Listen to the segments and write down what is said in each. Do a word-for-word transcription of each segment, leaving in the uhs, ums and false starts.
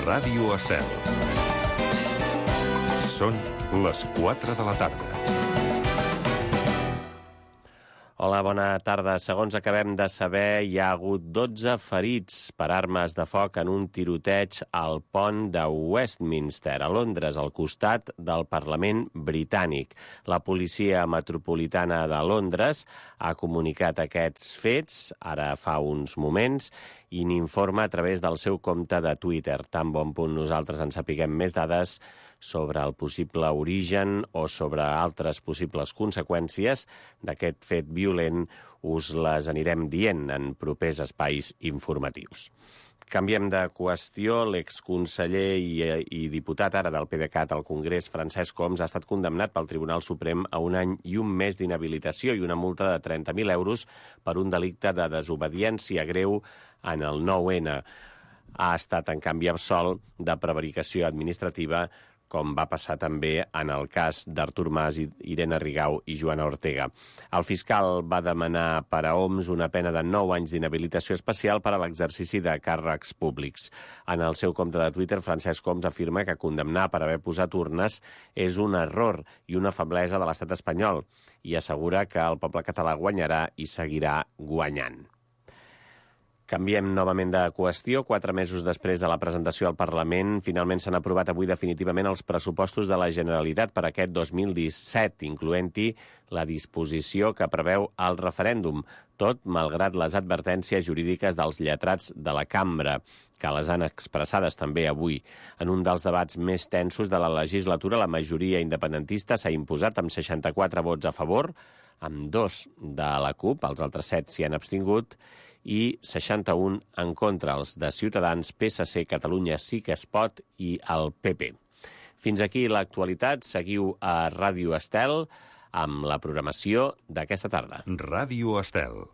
Ràdio Estel. Són les quatre de la tarda. Hola, bona tarda. Segons acabem de saber, hi ha hagut dotze ferits per armes de foc en un tiroteig al pont de Westminster, a Londres, al costat del Parlament britànic. La policia metropolitana de Londres ha comunicat aquests fets, ara fa uns moments, i n'informa a través del seu compte de Twitter. Tan bon punt nosaltres en sapiguem més dades sobre el possible origen o sobre altres possibles conseqüències d'aquest fet violent, us les anirem dient en propers espais informatius. Canviem de qüestió. L'exconseller i, i diputat ara del PDeCAT al Congrés, Francesc Homs, ha estat condemnat pel Tribunal Suprem a un any i un mes d'inhabilitació i una multa de trenta mil euros per un delicte de desobediència greu en el nou ene. Ha estat, en canvi, absolt de prevaricació administrativa, com va passar també en el cas d'Artur Mas, Irene Rigau i Joana Ortega. El fiscal va demanar per a Homs una pena de nou anys d'inhabilitació especial per a l'exercici de càrrecs públics. En el seu compte de Twitter, Francesc Homs afirma que condemnar per haver posat urnes és un error i una feblesa de l'estat espanyol i assegura que el poble català guanyarà i seguirà guanyant. Canviem novament de qüestió. Quatre mesos després de la presentació al Parlament, finalment s'han aprovat avui definitivament els pressupostos de la Generalitat per aquest dos mil disset, incloent-hi la disposició que preveu el referèndum, tot malgrat les advertències jurídiques dels lletrats de la cambra, que les han expressades també avui. En un dels debats més tensos de la legislatura, la majoria independentista s'ha imposat amb seixanta-quatre vots a favor, amb dos de la CUP, els altres set s'hi han abstingut, i seixanta-un en contra, els de Ciutadans, Pe esse ce, Catalunya Sí que es pot i el pe pe. Fins aquí l'actualitat. Seguiu a Ràdio Estel amb la programació d'aquesta tarda. Ràdio Estel.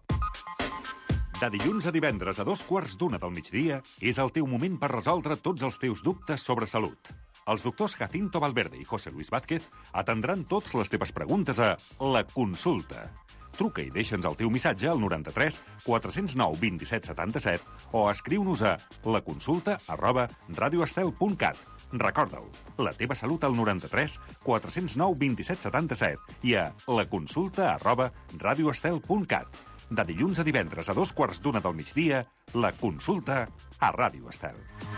De dilluns a divendres a dos quarts d'una del migdia és el teu moment per resoldre tots els teus dubtes sobre salut. Els doctors Jacinto Valverde i José Luis Vázquez atendran totes les teves preguntes a La Consulta. Truca i deixa'ns el teu missatge al noranta-tres quatre zero nou vint-i-set setanta-set o escriu-nos a laconsulta arroba radioestel punt cat. Recorda-ho, la teva salut al noranta-tres quatre zero nou vint-i-set setanta-set i a laconsulta arroba radioestel punt cat. De dilluns a divendres a dos quarts d'una del migdia, La Consulta a Ràdio Estel.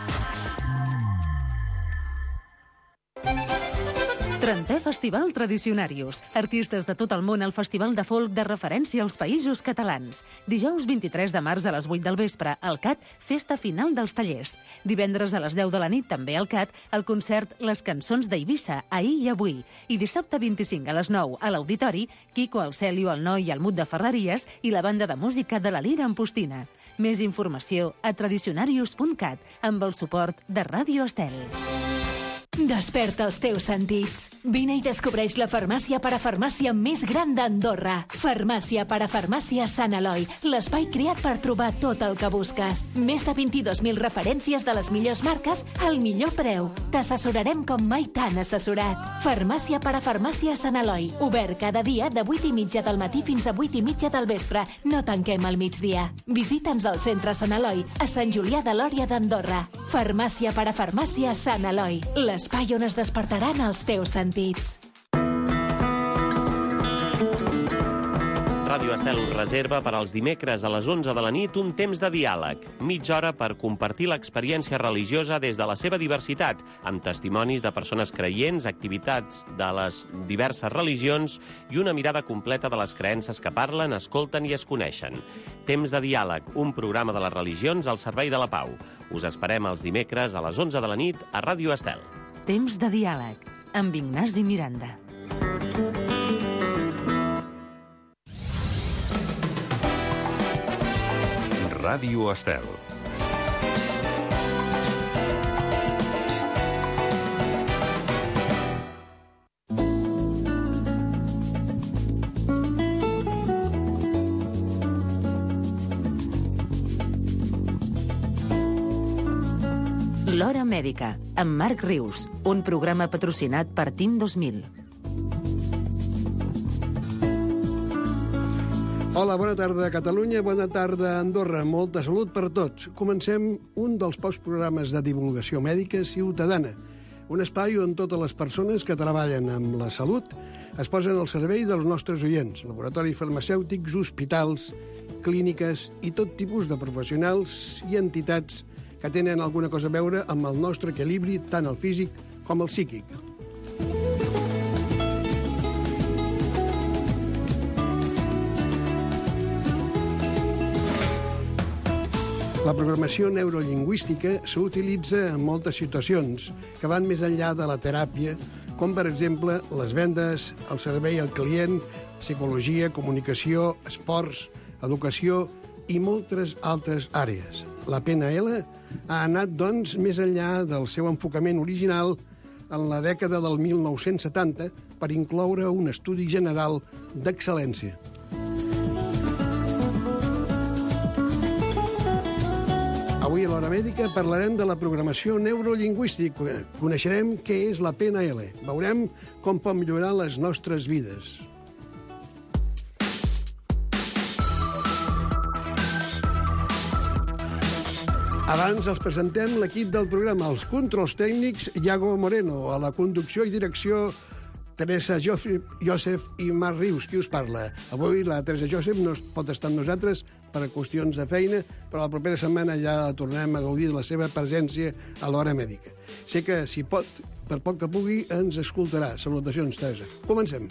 trentè Festival Tradicionarius. Artistes de tot el món al Festival de Folk de referència als Països Catalans. Dijous vint-i-tres de març a les vuit del vespre, al C A T, festa final dels tallers. Divendres a les deu de la nit, també al C A T, el concert Les cançons d'Eivissa, ahir i avui. I dissabte vint-i-cinc a les nou, a l'Auditori, Quico, el Celio, el Noi i el Mut de Ferreries i la banda de música de la Lira Ampostina. Més informació a tradicionarius punt cat, amb el suport de Ràdio Estel. Desperta els teus sentits. Vine i descobreix la farmàcia parafarmàcia més gran d'Andorra. Farmàcia parafarmàcia Sant Eloi, l'espai creat per trobar tot el que busques. Més de vint-i-dos mil referències de les millors marques al millor preu. T'assessorarem com mai t'han assessorat. Farmàcia parafarmàcia Sant Eloi, obert cada dia de vuit i mitja del matí fins a vuit i mitja del vespre. No tanquem al migdia. Visita'ns al centre Sant Eloi, a Sant Julià de Lòria d'Andorra. Farmàcia parafarmàcia Sant Eloi, les l'espai on es despertaran els teus sentits. Ràdio Estel us reserva per als dimecres a les onze de la nit un temps de diàleg, mitja hora per compartir l'experiència religiosa des de la seva diversitat, amb testimonis de persones creients, activitats de les diverses religions i una mirada completa de les creences que parlen, escolten i es coneixen. Temps de diàleg, un programa de les religions al servei de la pau. Us esperem els dimecres a les onze de la nit a Ràdio Estel. Temps de diàleg, amb Ignasi Miranda. Ràdio Estel. L'Hora Mèdica, amb Marc Rius, un programa patrocinat per Team dos mil. Hola, bona tarda, Catalunya, bona tarda, Andorra. Molta salut per tots. Comencem un dels pocs programes de divulgació mèdica ciutadana. Un espai on totes les persones que treballen amb la salut es posen al servei dels nostres oients. Laboratoris farmacèutics, hospitals, clíniques i tot tipus de professionals i entitats que tenen alguna cosa a veure amb el nostre equilibri, tant el físic com el psíquic. La programació neurolingüística s'utilitza en moltes situacions que van més enllà de la teràpia, com per exemple les vendes, el servei al client, psicologia, comunicació, esports, educació i moltes altres àrees. La P N L ha anat, doncs, més enllà del seu enfocament original en la dècada del mil nou-cents setanta per incloure un estudi general d'excel·lència. Avui a l'Hora Mèdica parlarem de la programació neurolingüística. Coneixerem què és la P N L. Veurem com pot millorar les nostres vides. Abans els presentem l'equip del programa, els controls tècnics, Iago Moreno, a la conducció i direcció, Teresa Josep i Marc Rius, qui us parla. Avui la Teresa Josep no pot estar amb nosaltres per qüestions de feina, però la propera setmana ja tornem a gaudir de la seva presència a l'Hora Mèdica. Sé que, si pot, per poc que pugui, ens escoltarà. Salutacions, Teresa. Comencem.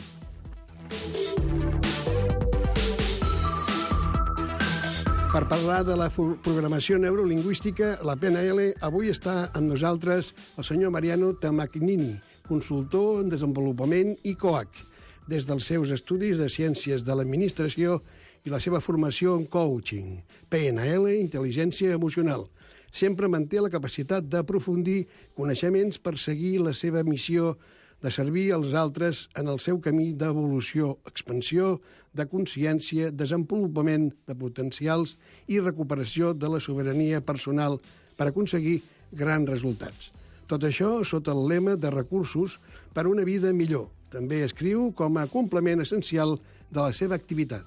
Per parlar de la programació neurolingüística, la P N L, avui està amb nosaltres el senyor Mariano Tamagnini, consultor en desenvolupament i coach, des dels seus estudis de Ciències de l'Administració i la seva formació en coaching, P N L, intel·ligència emocional. Sempre manté la capacitat d'aprofundir coneixements per seguir la seva missió de servir als altres en el seu camí d'evolució, expansió, de consciència, desenvolupament de potencials i recuperació de la sobirania personal per aconseguir grans resultats. Tot això sota el lema de recursos per una vida millor. També escriu com a complement essencial de la seva activitat.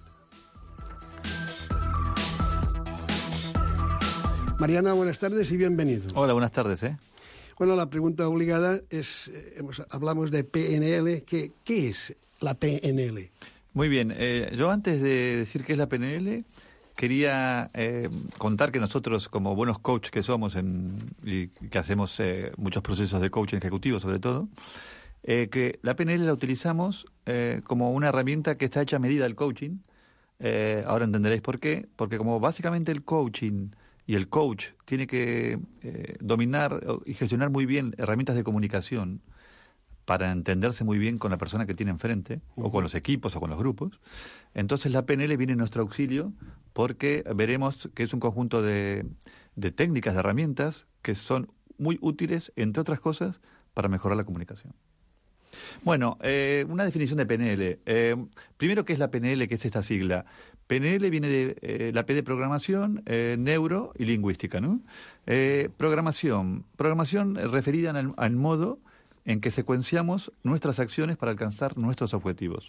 Mariana, buenas tardes y bienvenido. Hola, buenas tardes, ¿eh? Bueno, la pregunta obligada es, eh, hablamos de P N L, ¿qué, qué es la P N L? Muy bien, eh, yo antes de decir qué es la P N L, quería eh, contar que nosotros, como buenos coaches que somos en, y que hacemos eh, muchos procesos de coaching ejecutivo sobre todo, eh, que la P N L la utilizamos eh, como una herramienta que está hecha a medida del coaching. Eh, ahora entenderéis por qué, porque como básicamente el coaching y el coach tiene que eh, dominar y gestionar muy bien herramientas de comunicación para entenderse muy bien con la persona que tiene enfrente, uh-huh. o con los equipos o con los grupos. Entonces la P N L viene en nuestro auxilio porque veremos que es un conjunto de, de técnicas, de herramientas que son muy útiles, entre otras cosas, para mejorar la comunicación. Bueno, eh, una definición de P N L. Eh, primero, ¿qué es la P N L? ¿Qué es esta sigla? P N L viene de eh, la P de programación, eh, neuro y lingüística, ¿no? Eh, programación. Programación referida al, al modo en que secuenciamos nuestras acciones para alcanzar nuestros objetivos.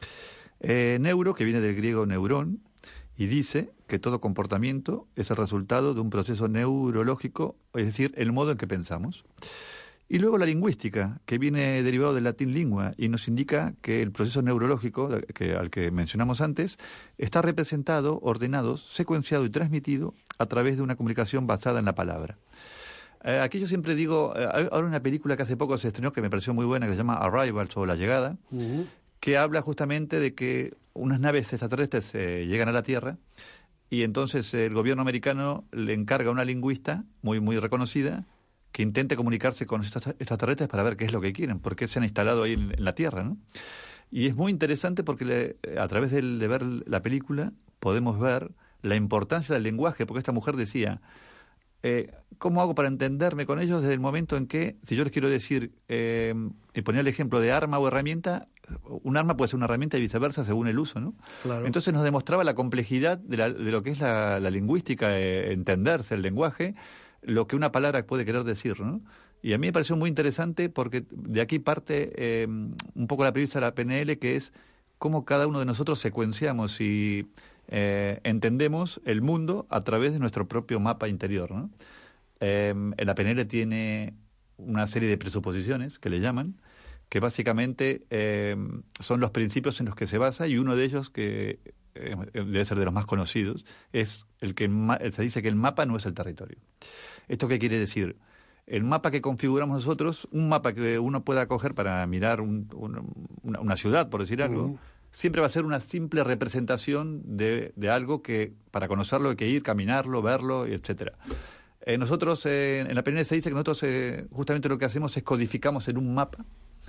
Eh, neuro, que viene del griego neurón, y dice que todo comportamiento es el resultado de un proceso neurológico, es decir, el modo en que pensamos. Y luego la lingüística, que viene derivado del latín lingua y nos indica que el proceso neurológico, que, al que mencionamos antes, está representado, ordenado, secuenciado y transmitido a través de una comunicación basada en la palabra. Eh, aquí yo siempre digo, eh, hay ahora una película que hace poco se estrenó que me pareció muy buena, que se llama Arrival, o La Llegada, uh-huh. que habla justamente de que unas naves extraterrestres eh, llegan a la Tierra y entonces eh, el gobierno americano le encarga a una lingüista muy, muy reconocida que intente comunicarse con estos extraterrestres para ver qué es lo que quieren, por qué se han instalado ahí en, en la Tierra, ¿no? Y es muy interesante porque le, a través de, de ver la película podemos ver la importancia del lenguaje, porque esta mujer decía, eh, ¿cómo hago para entenderme con ellos desde el momento en que, si yo les quiero decir, eh, y poner el ejemplo de arma o herramienta, un arma puede ser una herramienta y viceversa según el uso, ¿no? Claro. Entonces nos demostraba la complejidad de, la, de lo que es la, la lingüística, eh, entenderse el lenguaje, lo que una palabra puede querer decir, ¿no? Y a mí me pareció muy interesante porque de aquí parte eh, un poco la premisa de la P N L, que es cómo cada uno de nosotros secuenciamos y, eh, entendemos el mundo a través de nuestro propio mapa interior, ¿no? Eh, la P N L tiene una serie de presuposiciones, que le llaman, que básicamente eh, son los principios en los que se basa, y uno de ellos, que eh, debe ser de los más conocidos, es el que ma- se dice que el mapa no es el territorio. ¿Esto qué quiere decir? El mapa que configuramos nosotros, un mapa que uno pueda coger para mirar un, un, una, una ciudad, por decir algo, uh-huh. siempre va a ser una simple representación de, de algo que para conocerlo hay que ir, caminarlo, verlo, etcétera. Eh, nosotros, eh, en la P N L se dice que nosotros eh, justamente lo que hacemos es codificamos en un mapa,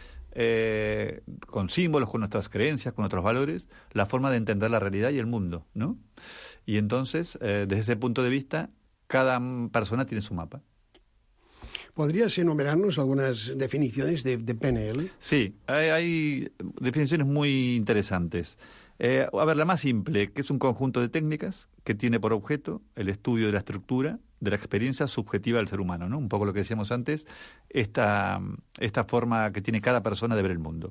eh, con símbolos, con nuestras creencias, con nuestros valores, la forma de entender la realidad y el mundo, ¿no? Y entonces, eh, desde ese punto de vista, cada persona tiene su mapa. ¿Podrías enumerarnos algunas definiciones de, de P N L? Sí, hay, hay definiciones muy interesantes. Eh, a ver, la más simple, que es un conjunto de técnicas que tiene por objeto el estudio de la estructura de la experiencia subjetiva del ser humano, ¿no? Un poco lo que decíamos antes, esta, esta forma que tiene cada persona de ver el mundo.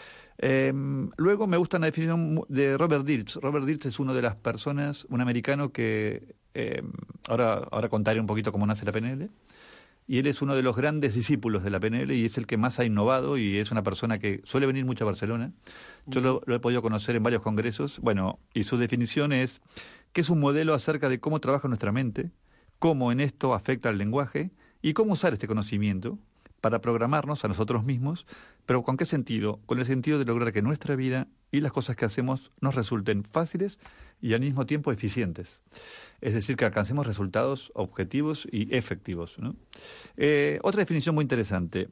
Eh, luego me gusta una definición de Robert Dirts. Robert Dirts es uno de las personas, un americano que, eh, ahora, ahora contaré un poquito cómo nace la P N L, y él es uno de los grandes discípulos de la P N L y es el que más ha innovado, y es una persona que suele venir mucho a Barcelona. Yo lo, lo he podido conocer en varios congresos. Bueno, y su definición es que es un modelo acerca de cómo trabaja nuestra mente, cómo en esto afecta al lenguaje y cómo usar este conocimiento para programarnos a nosotros mismos, pero ¿con qué sentido? Con el sentido de lograr que nuestra vida y las cosas que hacemos nos resulten fáciles y al mismo tiempo eficientes. Es decir, que alcancemos resultados objetivos y efectivos, ¿no? Eh, otra definición muy interesante,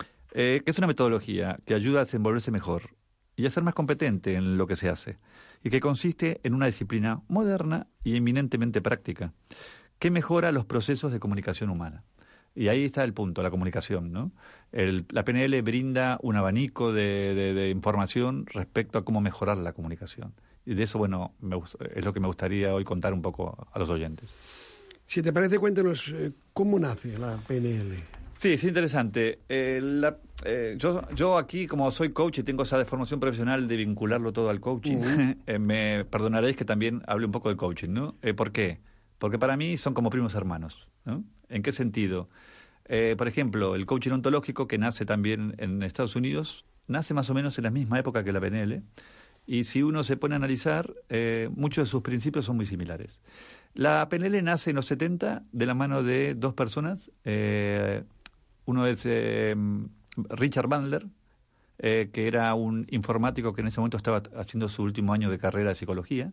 eh, que es una metodología que ayuda a desenvolverse mejor y a ser más competente en lo que se hace, y que consiste en una disciplina moderna y eminentemente práctica, que mejora los procesos de comunicación humana. Y ahí está el punto, la comunicación, ¿no? El, la P N L brinda un abanico de, de, de información respecto a cómo mejorar la comunicación. Y de eso, bueno, me, es lo que me gustaría hoy contar un poco a los oyentes. Si te parece, cuéntanos eh, cómo nace la P N L. Sí, es interesante. Eh, la, eh, yo, yo aquí, como soy coach y tengo esa formación profesional de vincularlo todo al coaching, uh-huh. eh, me perdonaréis que también hable un poco de coaching, ¿no? Eh, ¿Por qué? Porque para mí son como primos hermanos, ¿no? ¿En qué sentido? Eh, por ejemplo, el coaching ontológico, que nace también en Estados Unidos, nace más o menos en la misma época que la P N L, y si uno se pone a analizar, eh, muchos de sus principios son muy similares. La P N L nace en los setenta de la mano de dos personas. Eh, uno es eh, Richard Bandler, eh, que era un informático que en ese momento estaba haciendo su último año de carrera de psicología,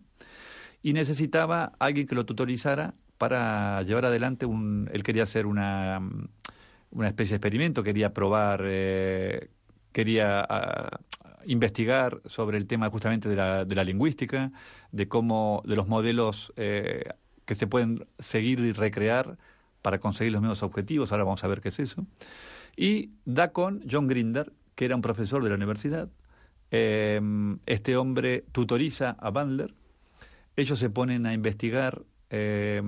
y necesitaba a alguien que lo tutorizara para llevar adelante un... Él quería hacer una, una especie de experimento, quería probar, eh, quería uh, investigar sobre el tema justamente de la, de la lingüística, de cómo, de los modelos eh, que se pueden seguir y recrear para conseguir los mismos objetivos. Ahora vamos a ver qué es eso. Y da con John Grinder, que era un profesor de la universidad. Eh, este hombre tutoriza a Bandler. Ellos se ponen a investigar eh,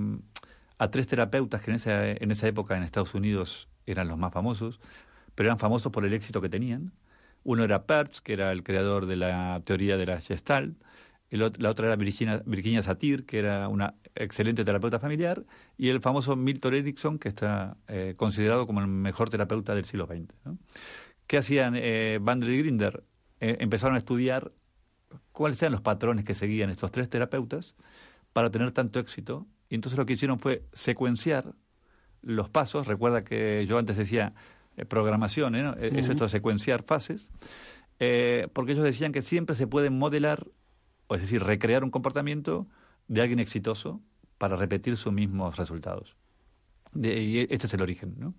a tres terapeutas que en esa, en esa época en Estados Unidos eran los más famosos, pero eran famosos por el éxito que tenían. Uno era Perls, que era el creador de la teoría de la Gestalt. El otro, la otra era Virginia, Virginia Satir, que era una excelente terapeuta familiar. Y el famoso Milton Erickson, que está eh, considerado como el mejor terapeuta del siglo veinte, ¿no? ¿Qué hacían eh, Bandler y Grinder? Eh, empezaron a estudiar cuáles eran los patrones que seguían estos tres terapeutas para tener tanto éxito. Y entonces lo que hicieron fue secuenciar los pasos. Recuerda que yo antes decía eh, programación, ¿eh? ¿no? Uh-huh. Es esto de secuenciar fases, eh, porque ellos decían que siempre se puede modelar, o es decir, recrear un comportamiento de alguien exitoso para repetir sus mismos resultados. De, y este es el origen, ¿no?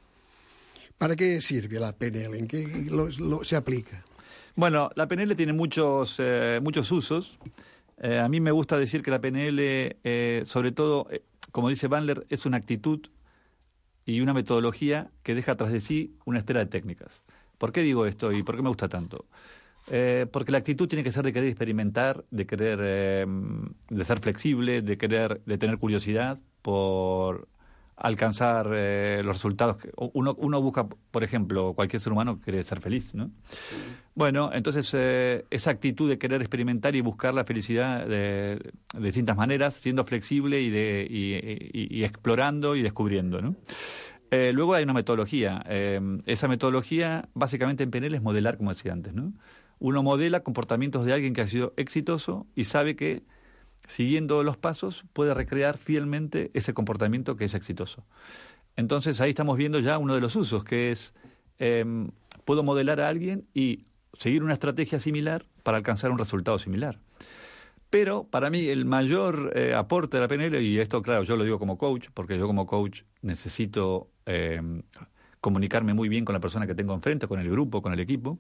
¿Para qué sirve la P N L? ¿En qué lo, lo, se aplica? Bueno, la P N L tiene muchos, eh, muchos usos. Eh, a mí me gusta decir que la P N L, eh, sobre todo, eh, como dice Bandler, es una actitud y una metodología que deja tras de sí una estela de técnicas. ¿Por qué digo esto y por qué me gusta tanto? Eh, porque la actitud tiene que ser de querer experimentar, de querer, eh, de ser flexible, de querer, de tener curiosidad por alcanzar eh, los resultados. Que uno, uno busca, por ejemplo, cualquier ser humano quiere ser feliz, ¿no? Sí. Bueno, entonces eh, esa actitud de querer experimentar y buscar la felicidad de, de distintas maneras, siendo flexible y, de, y, y, y explorando y descubriendo, ¿no? Eh, luego hay una metodología. Eh, esa metodología, básicamente en P N L, es modelar, como decía antes, ¿no? Uno modela comportamientos de alguien que ha sido exitoso y sabe que, siguiendo los pasos, puede recrear fielmente ese comportamiento que es exitoso. Entonces ahí estamos viendo ya uno de los usos, que es, eh, puedo modelar a alguien y seguir una estrategia similar para alcanzar un resultado similar. Pero para mí el mayor eh, aporte de la P N L, y esto claro, yo lo digo como coach, porque yo como coach necesito eh, comunicarme muy bien con la persona que tengo enfrente, con el grupo, con el equipo,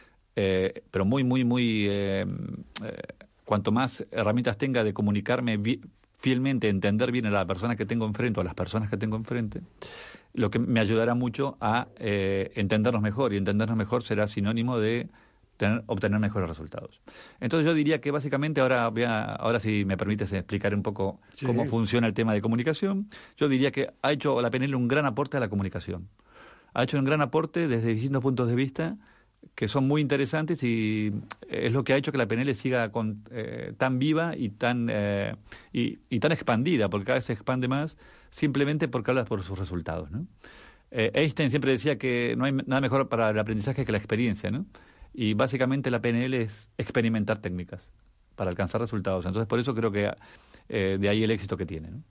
eh, pero muy, muy, muy... Eh, eh, cuanto más herramientas tenga de comunicarme vi- fielmente, entender bien a la persona que tengo enfrente o a las personas que tengo enfrente, lo que me ayudará mucho a eh, entendernos mejor, y entendernos mejor será sinónimo de tener, obtener mejores resultados. Entonces yo diría que básicamente, ahora voy a, ahora si me permites explicar un poco sí. cómo funciona el tema de comunicación, yo diría que ha hecho la P N L un gran aporte a la comunicación. Ha hecho un gran aporte desde distintos puntos de vista que son muy interesantes, y es lo que ha hecho que la P N L siga con, eh, tan viva y tan eh, y, y tan expandida, porque cada vez se expande más simplemente porque habla por sus resultados, ¿no? Eh, Einstein siempre decía que no hay nada mejor para el aprendizaje que la experiencia, ¿no? Y básicamente la P N L es experimentar técnicas para alcanzar resultados. Entonces por eso creo que eh, de ahí el éxito que tiene, ¿no?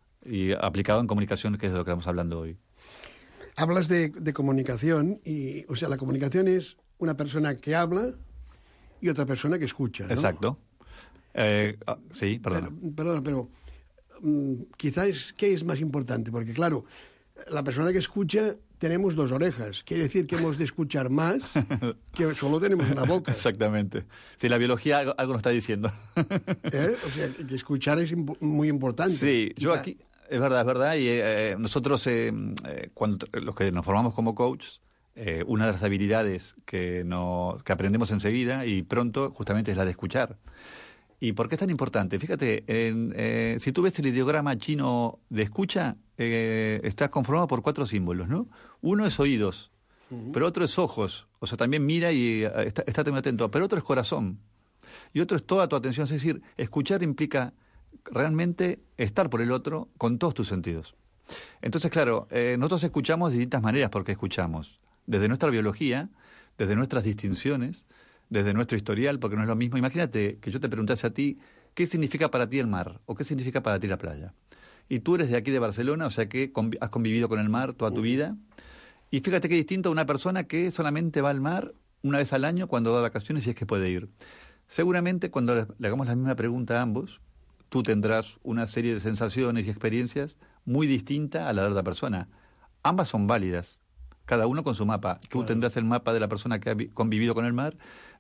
Y aplicado en comunicación, que es de lo que estamos hablando hoy. Hablas de, de comunicación, y, o sea, la comunicación es una persona que habla y otra persona que escucha, ¿no? Exacto. Eh, ah, sí, perdón. Pero, perdón, pero um, quizás, ¿qué es más importante? Porque, claro, la persona que escucha, tenemos dos orejas. Quiere decir que hemos de escuchar más que solo tenemos una boca. Exactamente. Sí, la biología algo, algo nos está diciendo. ¿Eh? O sea, que escuchar es imp- muy importante. Sí, yo aquí... Es verdad, es verdad, y eh, nosotros, eh, eh, cuando los que nos formamos como coaches, eh, una de las habilidades que, no, que aprendemos enseguida y pronto justamente es la de escuchar. ¿Y por qué es tan importante? Fíjate, en, eh, si tú ves el ideograma chino de escucha, eh, está conformado por cuatro símbolos, ¿no? Uno es oídos, uh-huh. pero otro es ojos, o sea, también mira y uh, está, está muy atento, pero otro es corazón, y otro es toda tu atención, es decir, escuchar implica realmente estar por el otro con todos tus sentidos. Entonces, claro, eh, nosotros escuchamos de distintas maneras, porque escuchamos desde nuestra biología, desde nuestras distinciones, desde nuestro historial, porque no es lo mismo. Imagínate que yo te preguntase a ti, ¿qué significa para ti el mar? ¿O qué significa para ti la playa? Y tú eres de aquí de Barcelona, o sea que conv- has convivido con el mar toda tu vida. Y fíjate qué distinto a una persona que solamente va al mar una vez al año cuando va de vacaciones, y es que puede ir. Seguramente cuando le, le hagamos la misma pregunta a ambos, tú tendrás una serie de sensaciones y experiencias muy distintas a la de otra persona. Ambas son válidas, cada uno con su mapa. Tú claro. tendrás el mapa de la persona que ha convivido con el mar,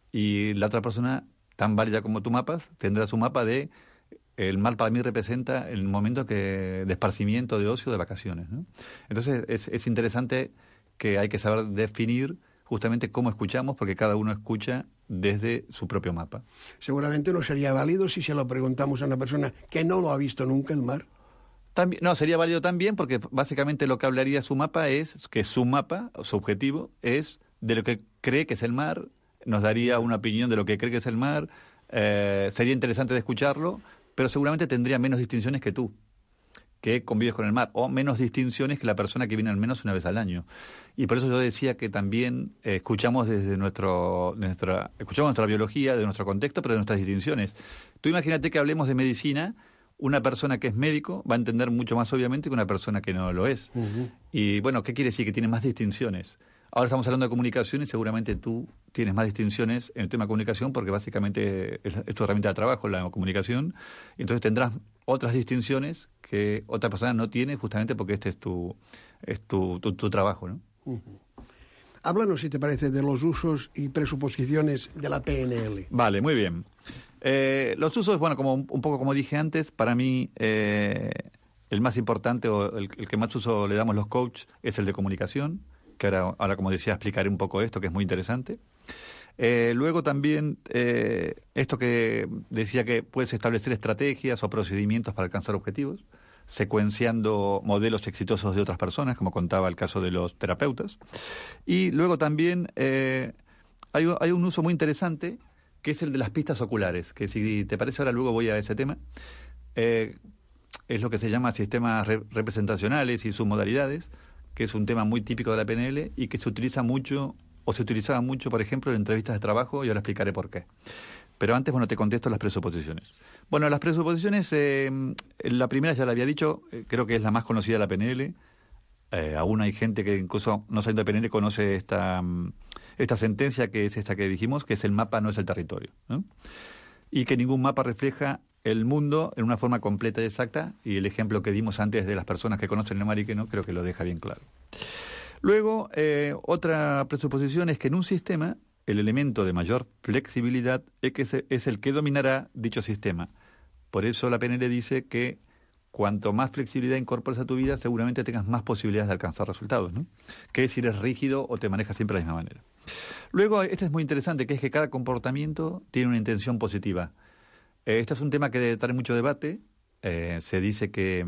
y la otra persona, tan válida como tu mapa, tendrá su mapa de... El mar para mí representa el momento que, de esparcimiento, de ocio, de vacaciones, ¿no? Entonces es, es interesante que hay que saber definir justamente cómo escuchamos, porque cada uno escucha desde su propio mapa. Seguramente no sería válido si se lo preguntamos a una persona que no lo ha visto nunca el mar. También, no, sería válido también, porque básicamente lo que hablaría su mapa es que su mapa, su objetivo, es de lo que cree que es el mar, nos daría una opinión de lo que cree que es el mar, eh, sería interesante de escucharlo, pero seguramente tendría menos distinciones que tú, que convives con el mar, o menos distinciones que la persona que viene al menos una vez al año. Y por eso yo decía que también eh, escuchamos desde nuestro, nuestra, escuchamos nuestra biología, de nuestro contexto, pero de nuestras distinciones. Tú imagínate que hablemos de medicina, una persona que es médico va a entender mucho más obviamente que una persona que no lo es. Uh-huh. Y bueno, ¿qué quiere decir? Que tiene más distinciones. Ahora estamos hablando de comunicación y seguramente tú tienes más distinciones en el tema de comunicación, porque básicamente es, es tu herramienta de trabajo, la comunicación. Entonces tendrás otras distinciones que otra persona no tiene, justamente porque este es tu, es tu, tu, tu trabajo, ¿no? Uh-huh. Háblanos, si te parece, de los usos y presuposiciones de la P N L. Vale, muy bien. Eh, los usos, bueno, como un poco como dije antes, para mí eh, el más importante o el, el que más uso le damos los coaches es el de comunicación, que ahora, ahora como decía, explicaré un poco esto, que es muy interesante. Eh, luego también eh, esto que decía, que puedes establecer estrategias o procedimientos para alcanzar objetivos. secuenciando modelos exitosos de otras personas, como contaba el caso de los terapeutas. Y luego también eh, hay, hay un uso muy interesante, que es el de las pistas oculares, que si te parece ahora luego voy a ese tema. Eh, es lo que se llama sistemas re- representacionales y sus modalidades, que es un tema muy típico de la P N L y que se utiliza mucho, o se utilizaba mucho, por ejemplo, en entrevistas de trabajo, y ahora explicaré por qué. Pero antes, bueno, te contesto las presuposiciones. Bueno, las presuposiciones, eh, la primera ya la había dicho, eh, creo que es la más conocida de la P N L. Eh, aún hay gente que incluso no sabiendo de P N L conoce esta, esta sentencia, que es esta que dijimos, que es el mapa no es el territorio, ¿no? Y que ningún mapa refleja el mundo en una forma completa y exacta, y el ejemplo que dimos antes de las personas que conocen el mar y que no, creo que lo deja bien claro. Luego, eh, otra presuposición es que en un sistema el elemento de mayor flexibilidad es, que se, es el que dominará dicho sistema. Por eso la P N L dice que cuanto más flexibilidad incorpores a tu vida, seguramente tengas más posibilidades de alcanzar resultados, ¿no? Que si eres rígido o te manejas siempre de la misma manera. Luego, este es muy interesante, que es que cada comportamiento tiene una intención positiva. Eh, este es un tema que trae mucho debate. Eh, se dice que,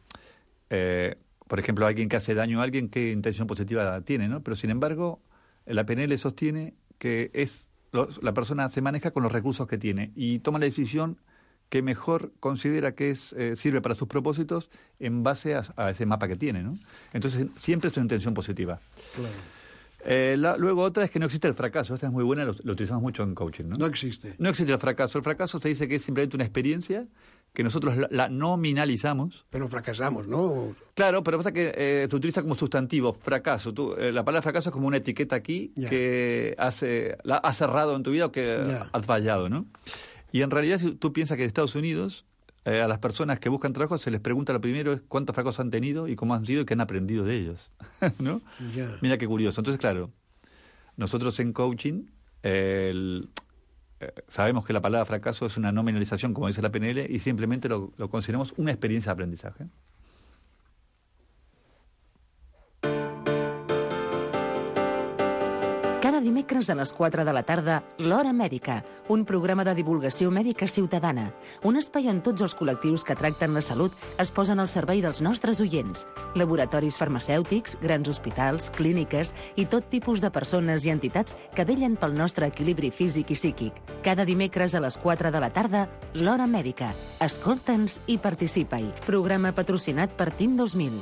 eh, por ejemplo, alguien que hace daño a alguien, ¿qué intención positiva tiene, no? Pero, sin embargo, la P N L sostiene que es lo, la persona se maneja con los recursos que tiene y toma la decisión que mejor considera que es eh, sirve para sus propósitos en base a, a ese mapa que tiene, ¿no? Entonces, siempre es una intención positiva. Claro. Eh, la, luego otra es que no existe el fracaso. Esta es muy buena, lo, lo utilizamos mucho en coaching, ¿no? No existe. No existe el fracaso. El fracaso se dice que es simplemente una experiencia que nosotros la, la nominalizamos. Pero fracasamos, ¿no? Claro, pero pasa que eh, se utiliza como sustantivo, fracaso. Tú, eh, la palabra fracaso es como una etiqueta aquí yeah. que hace, la, has cerrado en tu vida o que yeah. has fallado, ¿no? Y en realidad, si tú piensas que en Estados Unidos eh, a las personas que buscan trabajo se les pregunta lo primero es cuántos fracasos han tenido y cómo han sido y qué han aprendido de ellos, ¿no? Yeah. Mira qué curioso. Entonces, claro, nosotros en coaching eh, el, eh, sabemos que la palabra fracaso es una nominalización, como dice la P N L, y simplemente lo, lo consideramos una experiencia de aprendizaje. Cada dimecres a les quatre de la tarda, L'Hora Mèdica, un programa de divulgació mèdica ciutadana. Un espai on tots els col·lectius que tracten la salut es posen al servei dels nostres oients. Laboratoris farmacèutics, grans hospitals, clíniques i tot tipus de persones i entitats que vellen pel nostre equilibri físic i psíquic. Cada dimecres a les quatre de la tarda, L'Hora Mèdica. Escolta'ns i participa-hi. Programa patrocinat per Team dos mil.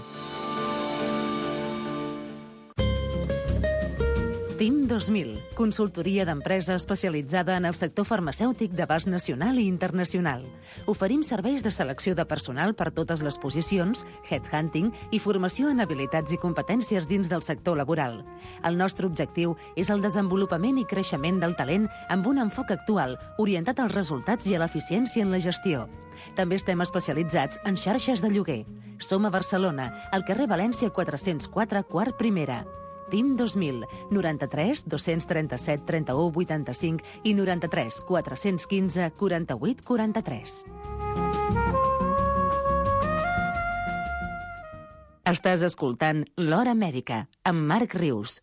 Team dos mil, consultoria d'empresa especialitzada en el sector farmacèutic d'abast nacional i internacional. Oferim serveis de selecció de personal per totes les posicions, headhunting i formació en habilitats i competències dins del sector laboral. El nostre objectiu és el desenvolupament i creixement del talent amb un enfoc actual, orientat als resultats i a l'eficiència en la gestió. També estem especialitzats en xarxes de lloguer. Som a Barcelona, al carrer València quatre-cents quatre, quart primera. Team dos mil, noranta-tres dos-cents trenta-set trenta-u vuitanta-cinc i noranta-tres quatre-cents quinze quaranta-vuit quaranta-tres. Estàs escoltant L'Hora Mèdica, amb Marc Rius.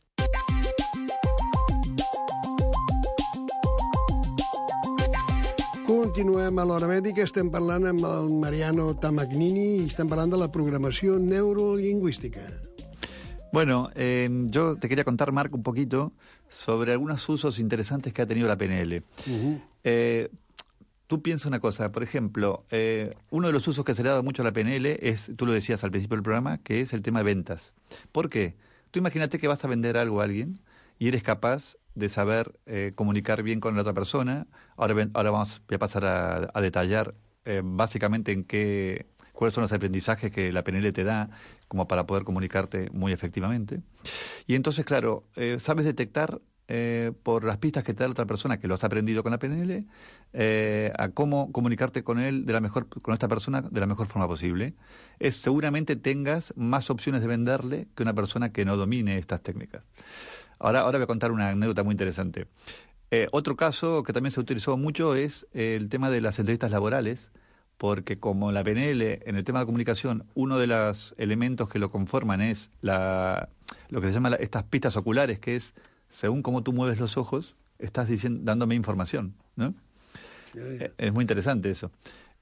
Continuem a l'Hora Mèdica, estem parlant amb el Mariano Tamagnini i estem parlant de la programació neurolingüística. Bueno, eh, yo te quería contar, Marc, un poquito sobre algunos usos interesantes que ha tenido la P N L. Uh-huh. Eh, tú piensas una cosa, por ejemplo, eh, uno de los usos que se le ha dado mucho a la P N L es, tú lo decías al principio del programa, que es el tema de ventas. ¿Por qué? Tú imagínate que vas a vender algo a alguien y eres capaz de saber eh, comunicar bien con la otra persona. Ahora, ahora vamos a pasar a, a detallar eh, básicamente en qué... cuáles son los aprendizajes que la P N L te da como para poder comunicarte muy efectivamente. Y entonces, claro, eh, sabes detectar eh, por las pistas que te da la otra persona que lo has aprendido con la P N L eh, a cómo comunicarte con él de la mejor, con esta persona de la mejor forma posible. Es seguramente tengas más opciones de venderle que una persona que no domine estas técnicas. Ahora, ahora voy a contar una anécdota muy interesante. Eh, otro caso que también se utilizó mucho es el tema de las entrevistas laborales, porque como la P N L, en el tema de comunicación, uno de los elementos que lo conforman es la, lo que se llama la, estas pistas oculares, que es, según cómo tú mueves los ojos, estás diciendo, dándome información, ¿no? Yeah, yeah. Es muy interesante eso.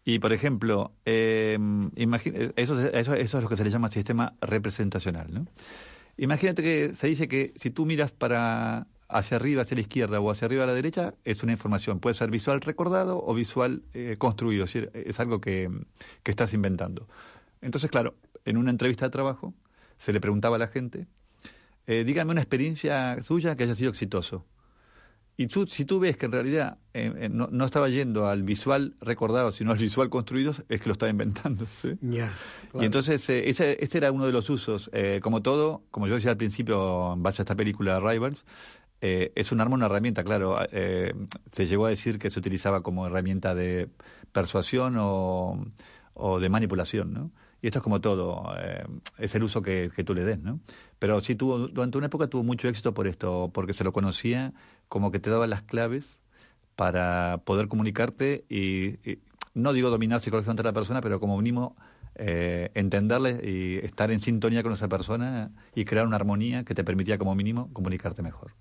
Y, por ejemplo, eh, imagine, eso, eso, eso es lo que se le llama sistema representacional, ¿no? Imagínate que se dice que si tú miras para hacia arriba, hacia la izquierda o hacia arriba a la derecha, es una información. Puede ser visual recordado o visual eh, construido. Es decir, es algo que, que estás inventando. Entonces, claro, en una entrevista de trabajo se le preguntaba a la gente, eh, dígame una experiencia suya que haya sido exitoso. Y tú, si tú ves que en realidad eh, eh, no, no estaba yendo al visual recordado, sino al visual construido, es que lo estaba inventando, ¿sí? Yeah, claro. Y entonces, eh, ese, este era uno de los usos. Eh, como todo, como yo decía al principio, en base a esta película Rivals, eh, es un arma, una herramienta, claro. Eh, se llegó a decir que se utilizaba como herramienta de persuasión o, o de manipulación, ¿no? Y esto es como todo, eh, es el uso que, que tú le des, ¿no? Pero sí tuvo, durante una época tuvo mucho éxito por esto, porque se lo conocía como que te daba las claves para poder comunicarte y, y no digo dominar psicológicamente a la persona, pero como mínimo eh, entenderle y estar en sintonía con esa persona y crear una armonía que te permitía como mínimo comunicarte mejor.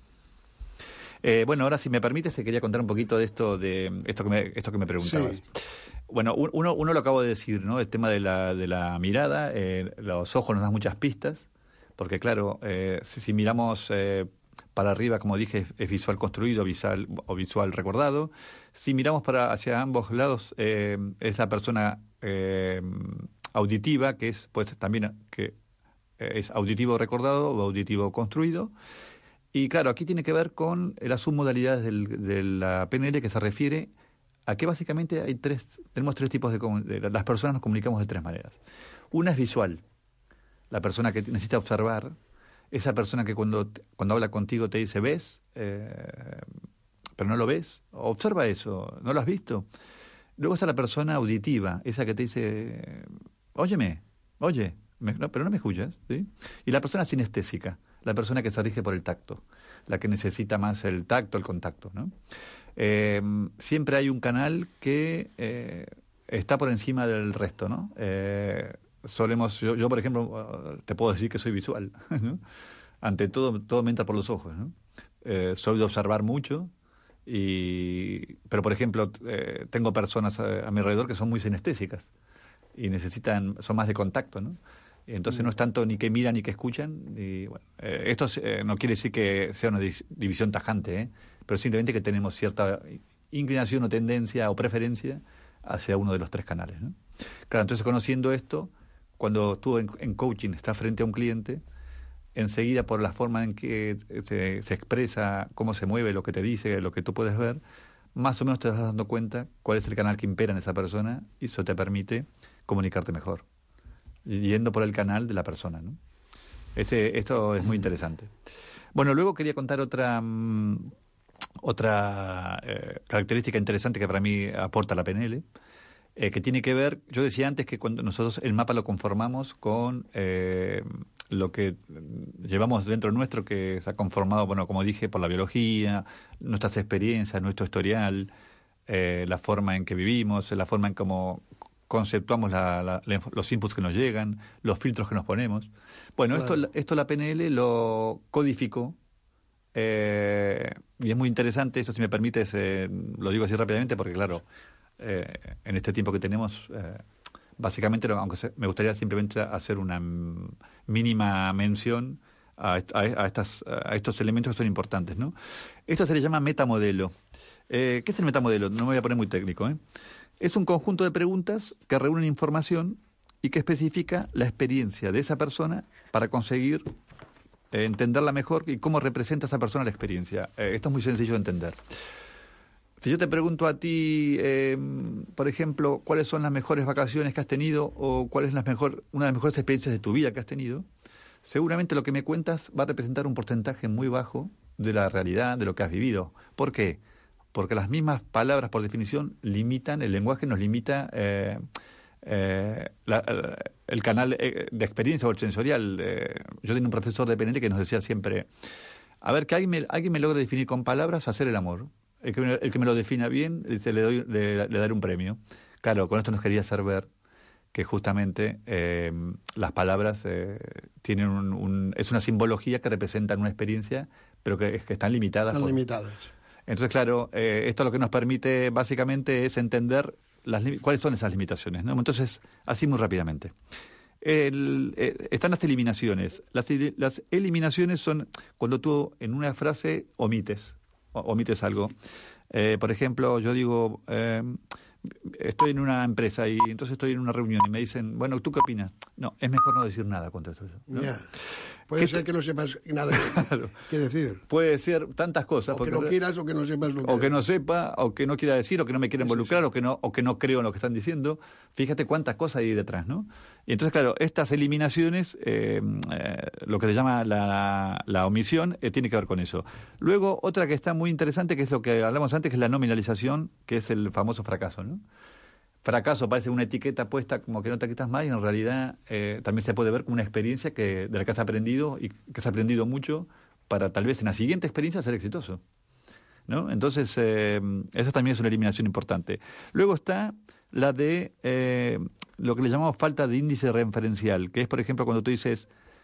Eh, bueno, ahora si me permites te quería contar un poquito de esto de esto que me, esto que me preguntabas. Sí. Bueno, uno, uno lo acabo de decir, ¿no? El tema de la, de la mirada, eh, los ojos nos dan muchas pistas, porque claro, eh, si, si miramos eh, para arriba, como dije, es visual construido visual, o visual recordado. Si miramos para hacia ambos lados, eh, es la persona eh, auditiva, que es pues también que es auditivo recordado o auditivo construido. Y claro, aquí tiene que ver con las submodalidades del, de la P N L, que se refiere a que básicamente hay tres, tenemos tres tipos de, de... Las personas nos comunicamos de tres maneras. Una es visual, la persona que necesita observar, esa persona que cuando, cuando habla contigo te dice, ¿ves? Eh, pero no lo ves. Observa eso, ¿no lo has visto? Luego está la persona auditiva, esa que te dice, óyeme, oye, me, no, pero no me escuchas, ¿sí? Y la persona sinestésica, la persona que se rige por el tacto, la que necesita más el tacto, el contacto, ¿no? Eh, siempre hay un canal que eh, está por encima del resto, ¿no? Eh, solemos, yo, yo por ejemplo, te puedo decir que soy visual, ¿no? Ante todo, todo me entra por los ojos, ¿no? Eh, soy de observar mucho, y pero por ejemplo, eh, tengo personas a, a mi alrededor que son muy sinestésicas y necesitan, son más de contacto, ¿no? Entonces no es tanto ni que miran ni que escuchan. Y, bueno, eh, esto eh, no quiere decir que sea una dis- división tajante, ¿eh? Pero simplemente que tenemos cierta inclinación o tendencia o preferencia hacia uno de los tres canales, ¿no? Claro, entonces conociendo esto, cuando tú en, en coaching estás frente a un cliente, enseguida por la forma en que se, se expresa, cómo se mueve, lo que te dice, lo que tú puedes ver, más o menos te vas dando cuenta cuál es el canal que impera en esa persona y eso te permite comunicarte mejor, yendo por el canal de la persona, ¿no? Este, esto es muy interesante. Bueno, luego quería contar otra um, otra eh, característica interesante que para mí aporta la P N L, eh, que tiene que ver, yo decía antes que cuando nosotros el mapa lo conformamos con eh, lo que llevamos dentro nuestro, que está conformado, bueno, como dije, por la biología, nuestras experiencias, nuestro historial, eh, la forma en que vivimos, la forma en cómo conceptuamos la, la, la, los inputs que nos llegan, los filtros que nos ponemos. Bueno, claro. esto, esto la P N L lo codificó, eh, y es muy interesante, eso si me permites, eh, lo digo así rápidamente porque claro, eh, en este tiempo que tenemos, eh, básicamente, aunque se, me gustaría simplemente hacer una mínima mención a, a, a, estas, a estos elementos que son importantes, ¿no? Esto se le llama metamodelo. Eh, ¿Qué es el metamodelo? No me voy a poner muy técnico, ¿eh? Es un conjunto de preguntas que reúnen información y que especifica la experiencia de esa persona para conseguir eh, entenderla mejor y cómo representa esa persona la experiencia. Eh, esto es muy sencillo de entender. Si yo te pregunto a ti, eh, por ejemplo, cuáles son las mejores vacaciones que has tenido o cuál es la mejor, una de las mejores experiencias de tu vida que has tenido, seguramente lo que me cuentas va a representar un porcentaje muy bajo de la realidad, de lo que has vivido. ¿Por qué? Porque las mismas palabras, por definición, limitan, el lenguaje nos limita eh, eh, la, el canal de experiencia o el sensorial. Eh, yo tenía un profesor de P N L que nos decía siempre, a ver, que alguien me, alguien me logre definir con palabras hacer el amor. El que, me, el que me lo defina bien, dice, le, doy, le, le daré un premio. Claro, con esto nos quería hacer ver que justamente eh, las palabras eh, tienen un, un, es una simbología que representan una experiencia, pero que, que están limitadas. Están por, limitadas. Entonces, claro, eh, esto lo que nos permite básicamente es entender las, cuáles son esas limitaciones, ¿no? Entonces, así muy rápidamente. El, eh, están las eliminaciones. Las, las eliminaciones son cuando tú en una frase omites, omites algo. Eh, por ejemplo, yo digo, eh, estoy en una empresa y entonces estoy en una reunión y me dicen, bueno, ¿tú qué opinas? No, es mejor no decir nada contra eso. ¿No? Yeah. Puede ser que no sepas nada claro. qué decir. Puede ser tantas cosas. O porque, que no quieras o que no sepas lo que... O que no sepa, o que no quiera decir, o que no me quiera involucrar, sí. o que no o que no creo en lo que están diciendo. Fíjate cuántas cosas hay detrás, ¿no? Y entonces, claro, estas eliminaciones, eh, eh, lo que se llama la, la omisión, eh, tiene que ver con eso. Luego, otra que está muy interesante, que es lo que hablamos antes, que es la nominalización, que es el famoso fracaso, ¿no? Fracaso parece una etiqueta puesta como que no te quitas más y en realidad eh, también se puede ver como una experiencia que de la que has aprendido y que has aprendido mucho para tal vez en la siguiente experiencia ser exitoso, ¿no? Entonces, eh, eso también es una eliminación importante. Luego está la de eh, lo que le llamamos falta de índice referencial, que es, por ejemplo, cuando tú dices...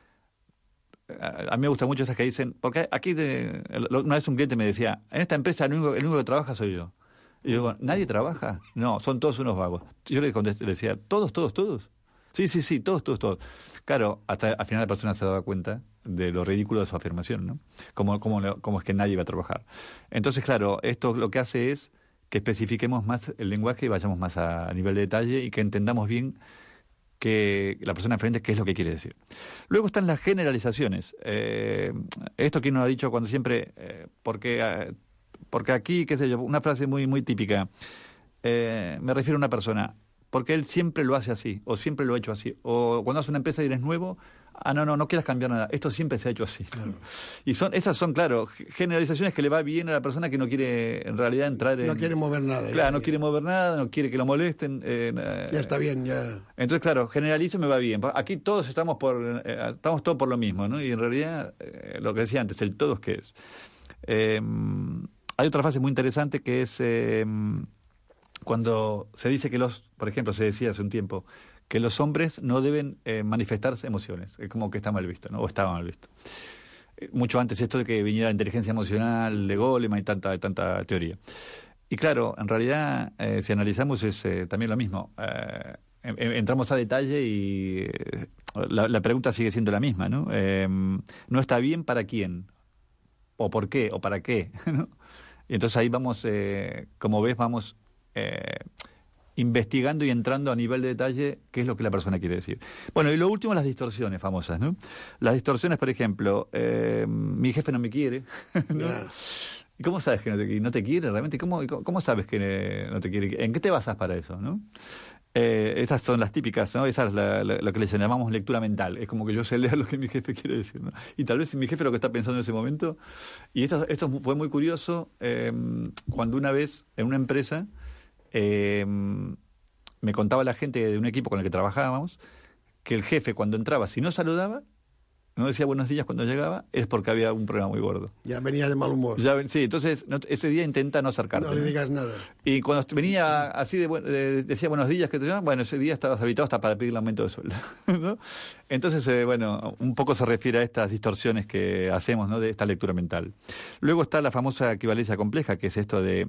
A mí me gusta mucho esas que dicen... Porque aquí, de, una vez un cliente me decía, en esta empresa el único, el único que trabaja soy yo. Y yo digo, ¿nadie trabaja? No, son todos unos vagos. Yo le contesté, le decía, ¿todos, todos, todos? Sí, sí, sí, todos, todos, todos. Claro, hasta al final la persona se daba cuenta de lo ridículo de su afirmación, ¿no? Cómo, cómo, cómo es que nadie va a trabajar. Entonces, claro, esto lo que hace es que especifiquemos más el lenguaje y vayamos más a, a nivel de detalle y que entendamos bien que la persona enfrente qué es lo que quiere decir. Luego están las generalizaciones. Eh, esto quien nos ha dicho cuando siempre... Eh, porque... Eh, Porque aquí, qué sé yo, una frase muy muy típica, eh, me refiero a una persona, porque él siempre lo hace así, o siempre lo ha hecho así, o cuando hace una empresa y eres nuevo, ah, no, no, no quieras cambiar nada, esto siempre se ha hecho así. Claro. Y son esas son, claro, generalizaciones que le va bien a la persona que no quiere en realidad entrar en... No quiere mover nada. Claro, ya, no ya. quiere mover nada, no quiere que lo molesten. Eh, ya está bien, ya... Entonces, claro, generalizo y me va bien. Aquí todos estamos por eh, estamos todos por lo mismo, ¿no? Y en realidad, eh, lo que decía antes, el todos, ¿qué es? Eh... Hay otra frase muy interesante que es eh, cuando se dice que los, por ejemplo, se decía hace un tiempo, que los hombres no deben eh, manifestarse emociones, es como que está mal visto, ¿no? O estaba mal visto. Eh, mucho antes esto de que viniera la inteligencia emocional de Goleman y tanta, tanta teoría. Y claro, en realidad, eh, si analizamos es eh, también lo mismo. Eh, entramos a detalle y eh, la, la pregunta sigue siendo la misma, ¿no? Eh, ¿no está bien para quién? ¿O por qué? ¿O para qué? ¿No? Y entonces ahí vamos, eh, como ves, vamos eh, investigando y entrando a nivel de detalle qué es lo que la persona quiere decir. Bueno, y lo último, las distorsiones famosas, ¿no? Las distorsiones, por ejemplo, eh, mi jefe no me quiere, ¿no? Yeah. ¿Y cómo sabes que no te, no te quiere realmente? ¿Cómo, cómo sabes que no te quiere? ¿En qué te basas para eso, no? Eh, esas son las típicas, ¿no? Esa es la, la, lo que les llamamos lectura mental. Es como que yo sé leer lo que mi jefe quiere decir, ¿no? Y tal vez si mi jefe lo que está pensando en ese momento... Y esto, esto fue muy curioso eh, cuando una vez en una empresa eh, me contaba la gente de un equipo con el que trabajábamos que el jefe cuando entraba, si no saludaba, no decía buenos días cuando llegaba, es porque había un problema muy gordo. Ya venía de mal humor. Ya, sí, entonces no, ese día intenta no acercarte. No le digas nada. Y cuando venía así, de, de decía buenos días, que te llaman, bueno, ese día estabas habilitado hasta para pedir el aumento de sueldo, ¿no? Entonces, eh, bueno, un poco se refiere a estas distorsiones que hacemos, ¿no? De esta lectura mental. Luego está la famosa equivalencia compleja, que es esto de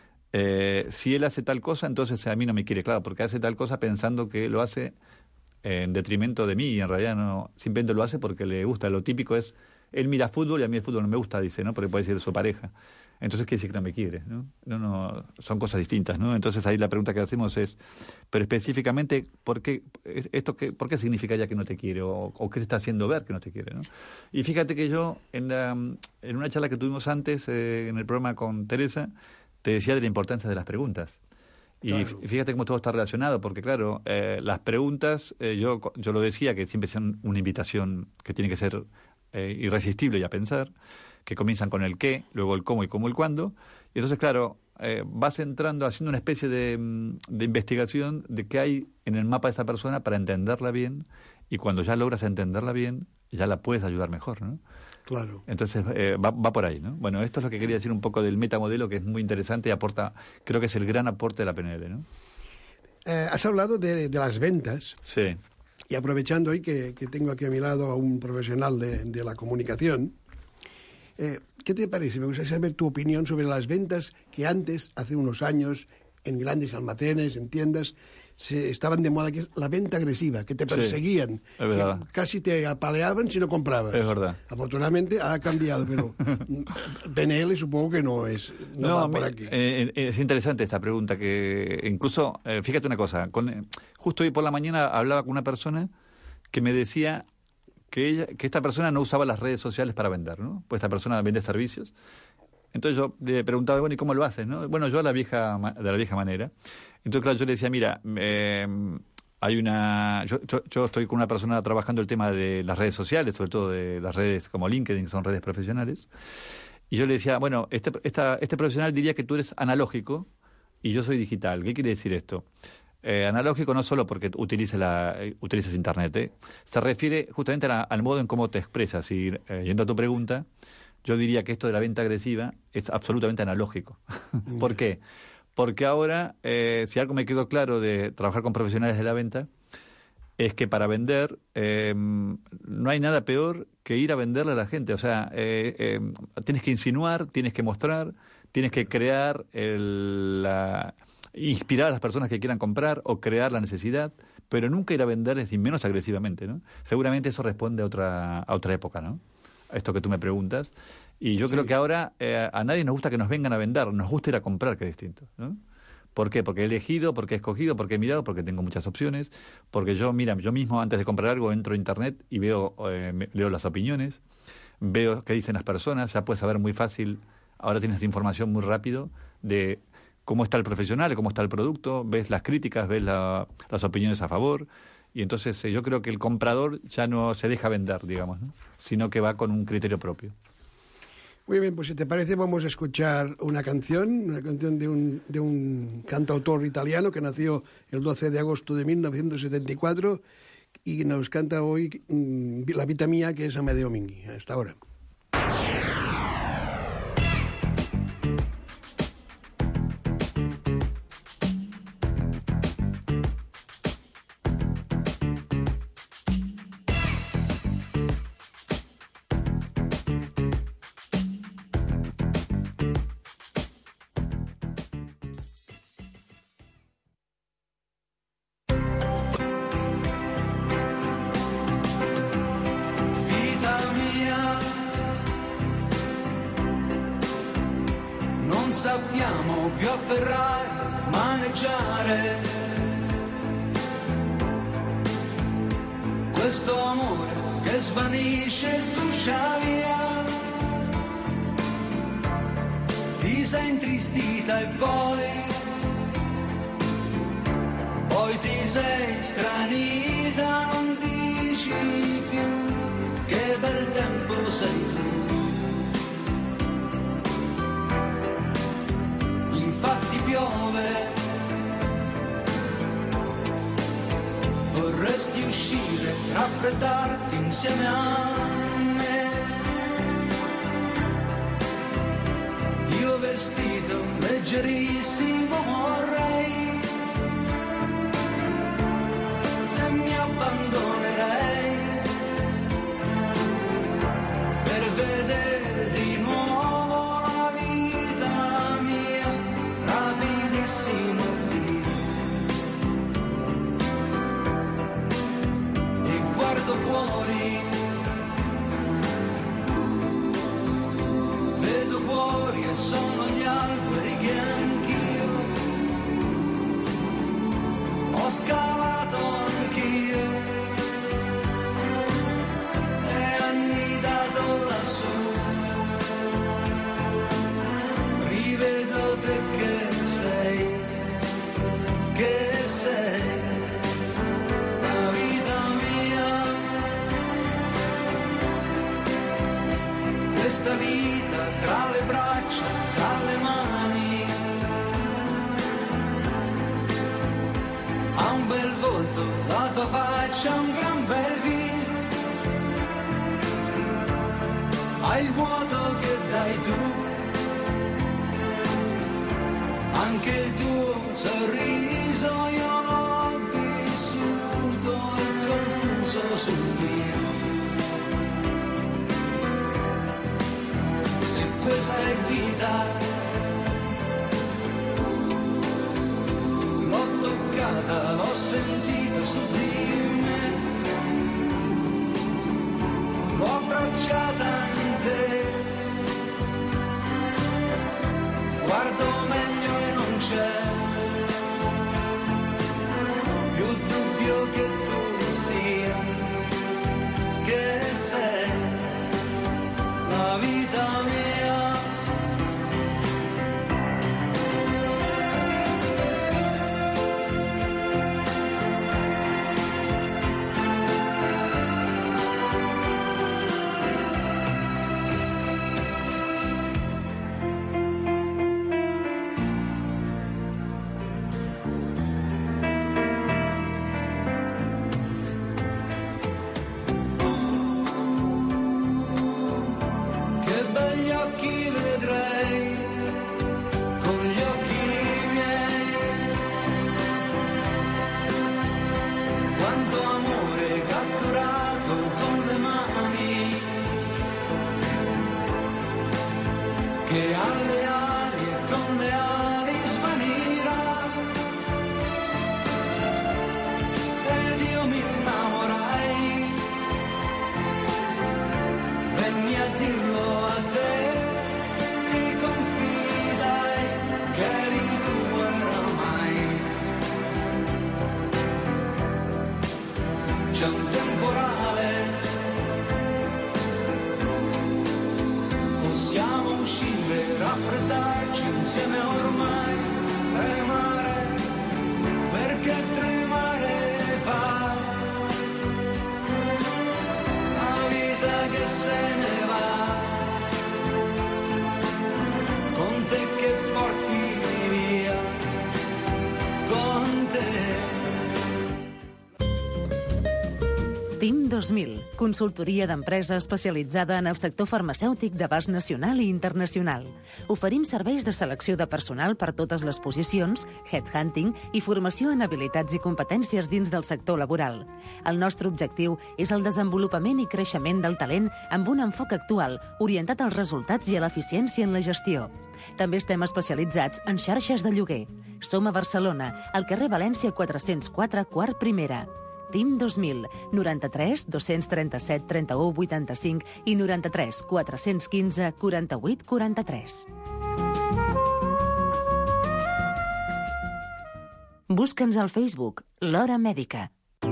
eh, si él hace tal cosa, entonces a mí no me quiere, claro, porque hace tal cosa pensando que lo hace en detrimento de mí, y en realidad no, simplemente lo hace porque le gusta. Lo típico es, él mira fútbol y a mí el fútbol no me gusta, dice, ¿no? Porque puede ser su pareja. Entonces quiere decir que no me quiere, ¿no? No, no, son cosas distintas, ¿no? Entonces ahí la pregunta que hacemos es, pero específicamente, ¿por qué, esto qué, ¿por qué significa ya que no te quiere? O, o qué te está haciendo ver que no te quiere, ¿no? Y fíjate que yo, en, la, en una charla que tuvimos antes, eh, en el programa con Teresa, te decía de la importancia de las preguntas. Y claro. Fíjate cómo todo está relacionado, porque claro, eh, las preguntas, eh, yo, yo lo decía, que siempre son una invitación que tiene que ser eh, irresistible y a pensar, que comienzan con el qué, luego el cómo y cómo el cuándo. Y entonces, claro, eh, vas entrando, haciendo una especie de, de investigación de qué hay en el mapa de esa persona para entenderla bien, y cuando ya logras entenderla bien, ya la puedes ayudar mejor, ¿no? Claro. Entonces eh, va, va por ahí, ¿no? Bueno, esto es lo que quería decir un poco del metamodelo, que es muy interesante y aporta, creo que es el gran aporte de la P N L, ¿no? Eh, has hablado de, de las ventas. Sí. Y aprovechando hoy que, que tengo aquí a mi lado a un profesional de, de la comunicación, eh, ¿qué te parece? Me gustaría saber tu opinión sobre las ventas que antes, hace unos años, en grandes almacenes, en tiendas, se estaban de moda, que es la venta agresiva, que te perseguían, sí, que casi te apaleaban si no comprabas. Es verdad. Afortunadamente ha cambiado, pero P N L supongo que no es no, no va me, por aquí. Eh, es interesante esta pregunta, que incluso, eh, fíjate una cosa, con, justo hoy por la mañana hablaba con una persona que me decía que, ella, que esta persona no usaba las redes sociales para vender, ¿no? Pues esta persona vende servicios. Entonces yo le preguntaba, bueno, ¿y cómo lo haces, no? Bueno, yo a la vieja, de la vieja manera. Entonces, claro, yo le decía, mira, eh, hay una... Yo, yo, yo estoy con una persona trabajando el tema de las redes sociales, sobre todo de las redes como LinkedIn, que son redes profesionales. Y yo le decía, bueno, este, esta, este profesional diría que tú eres analógico y yo soy digital. ¿Qué quiere decir esto? Eh, analógico no solo porque utilices, la, utilices Internet, ¿eh? Se refiere justamente a la, al modo en cómo te expresas. Y eh, yendo a tu pregunta, yo diría que esto de la venta agresiva es absolutamente analógico. ¿Por qué? Porque ahora, eh, si algo me quedó claro de trabajar con profesionales de la venta, es que para vender eh, no hay nada peor que ir a venderle a la gente. O sea, eh, eh, tienes que insinuar, tienes que mostrar, tienes que crear, el, la, inspirar a las personas que quieran comprar o crear la necesidad, pero nunca ir a venderles, y menos agresivamente, ¿no? Seguramente eso responde a otra, a otra época, ¿no? A esto que tú me preguntas. Y yo sí. creo que ahora eh, a nadie nos gusta que nos vengan a vender, nos gusta ir a comprar, que es distinto, ¿no? ¿Por qué? Porque he elegido, porque he escogido, porque he mirado, porque tengo muchas opciones, porque yo, mira, yo mismo antes de comprar algo entro a Internet y veo, eh, leo las opiniones, veo qué dicen las personas, ya puedes saber muy fácil, ahora tienes información muy rápido de cómo está el profesional, cómo está el producto, ves las críticas, ves la, las opiniones a favor, y entonces eh, yo creo que el comprador ya no se deja vender, digamos, ¿no? Sino que va con un criterio propio. Muy bien, pues si te parece vamos a escuchar una canción, una canción de un, de un cantautor italiano que nació el doce de agosto de mil novecientos setenta y cuatro y nos canta hoy mmm, La vita mía, que es Amedeo Minghi. Hasta ahora. Sappiamo più afferrare, maneggiare questo amore che svanisce e sguscia via. Ti sei intristita e poi poi ti sei stranita, non dici più che bel tempo sei tu. Infatti piove, vorresti uscire, raffreddarti insieme a me. Io vestito leggerissimo vorrei e mi abbandonerei per vedere di nuovo la vita mia. Rapidissimo e guardo fuori, vedo fuori e sono gli alberi che anch'io ho scalato anch'io e annidato lassù. Rivedo te che che sei la vita mia, questa vita tra le braccia, tra le mani, ha un bel volto, la tua faccia, un gran bel viso, hai il vuoto che dai tu, anche il tuo sorriso io l'ho vissuto e confuso sul mio. Se questa è vita, che alle ali e con le ali svanirà ed io mi innamorai, venni a dirlo a te, ti confidai che eri tu oramai. C'è un temporale, possiamo uscire, raffreddarci insieme ormai, tremare, perché tremare fa, la vita che se ne va, con te che porti via, con te. TIM dos mil, consultoria d'empresa especialitzada en el sector farmacèutic d'abast nacional i internacional. Oferim serveis de selecció de personal per totes les posicions, headhunting i formació en habilitats i competències dins del sector laboral. El nostre objectiu és el desenvolupament i creixement del talent amb un enfoc actual, orientat als resultats i a l'eficiència en la gestió. També estem especialitzats en xarxes de lloguer. Som a Barcelona, al carrer València quatre-cents quatre, quart primera. TIM dos mil, noranta-tres dos-cents trenta-set trenta-u vuitanta-cinc i noranta-tres quatre-cents quinze quaranta-vuit quaranta-tres. Busca'ns al Facebook, l'Hora Mèdica.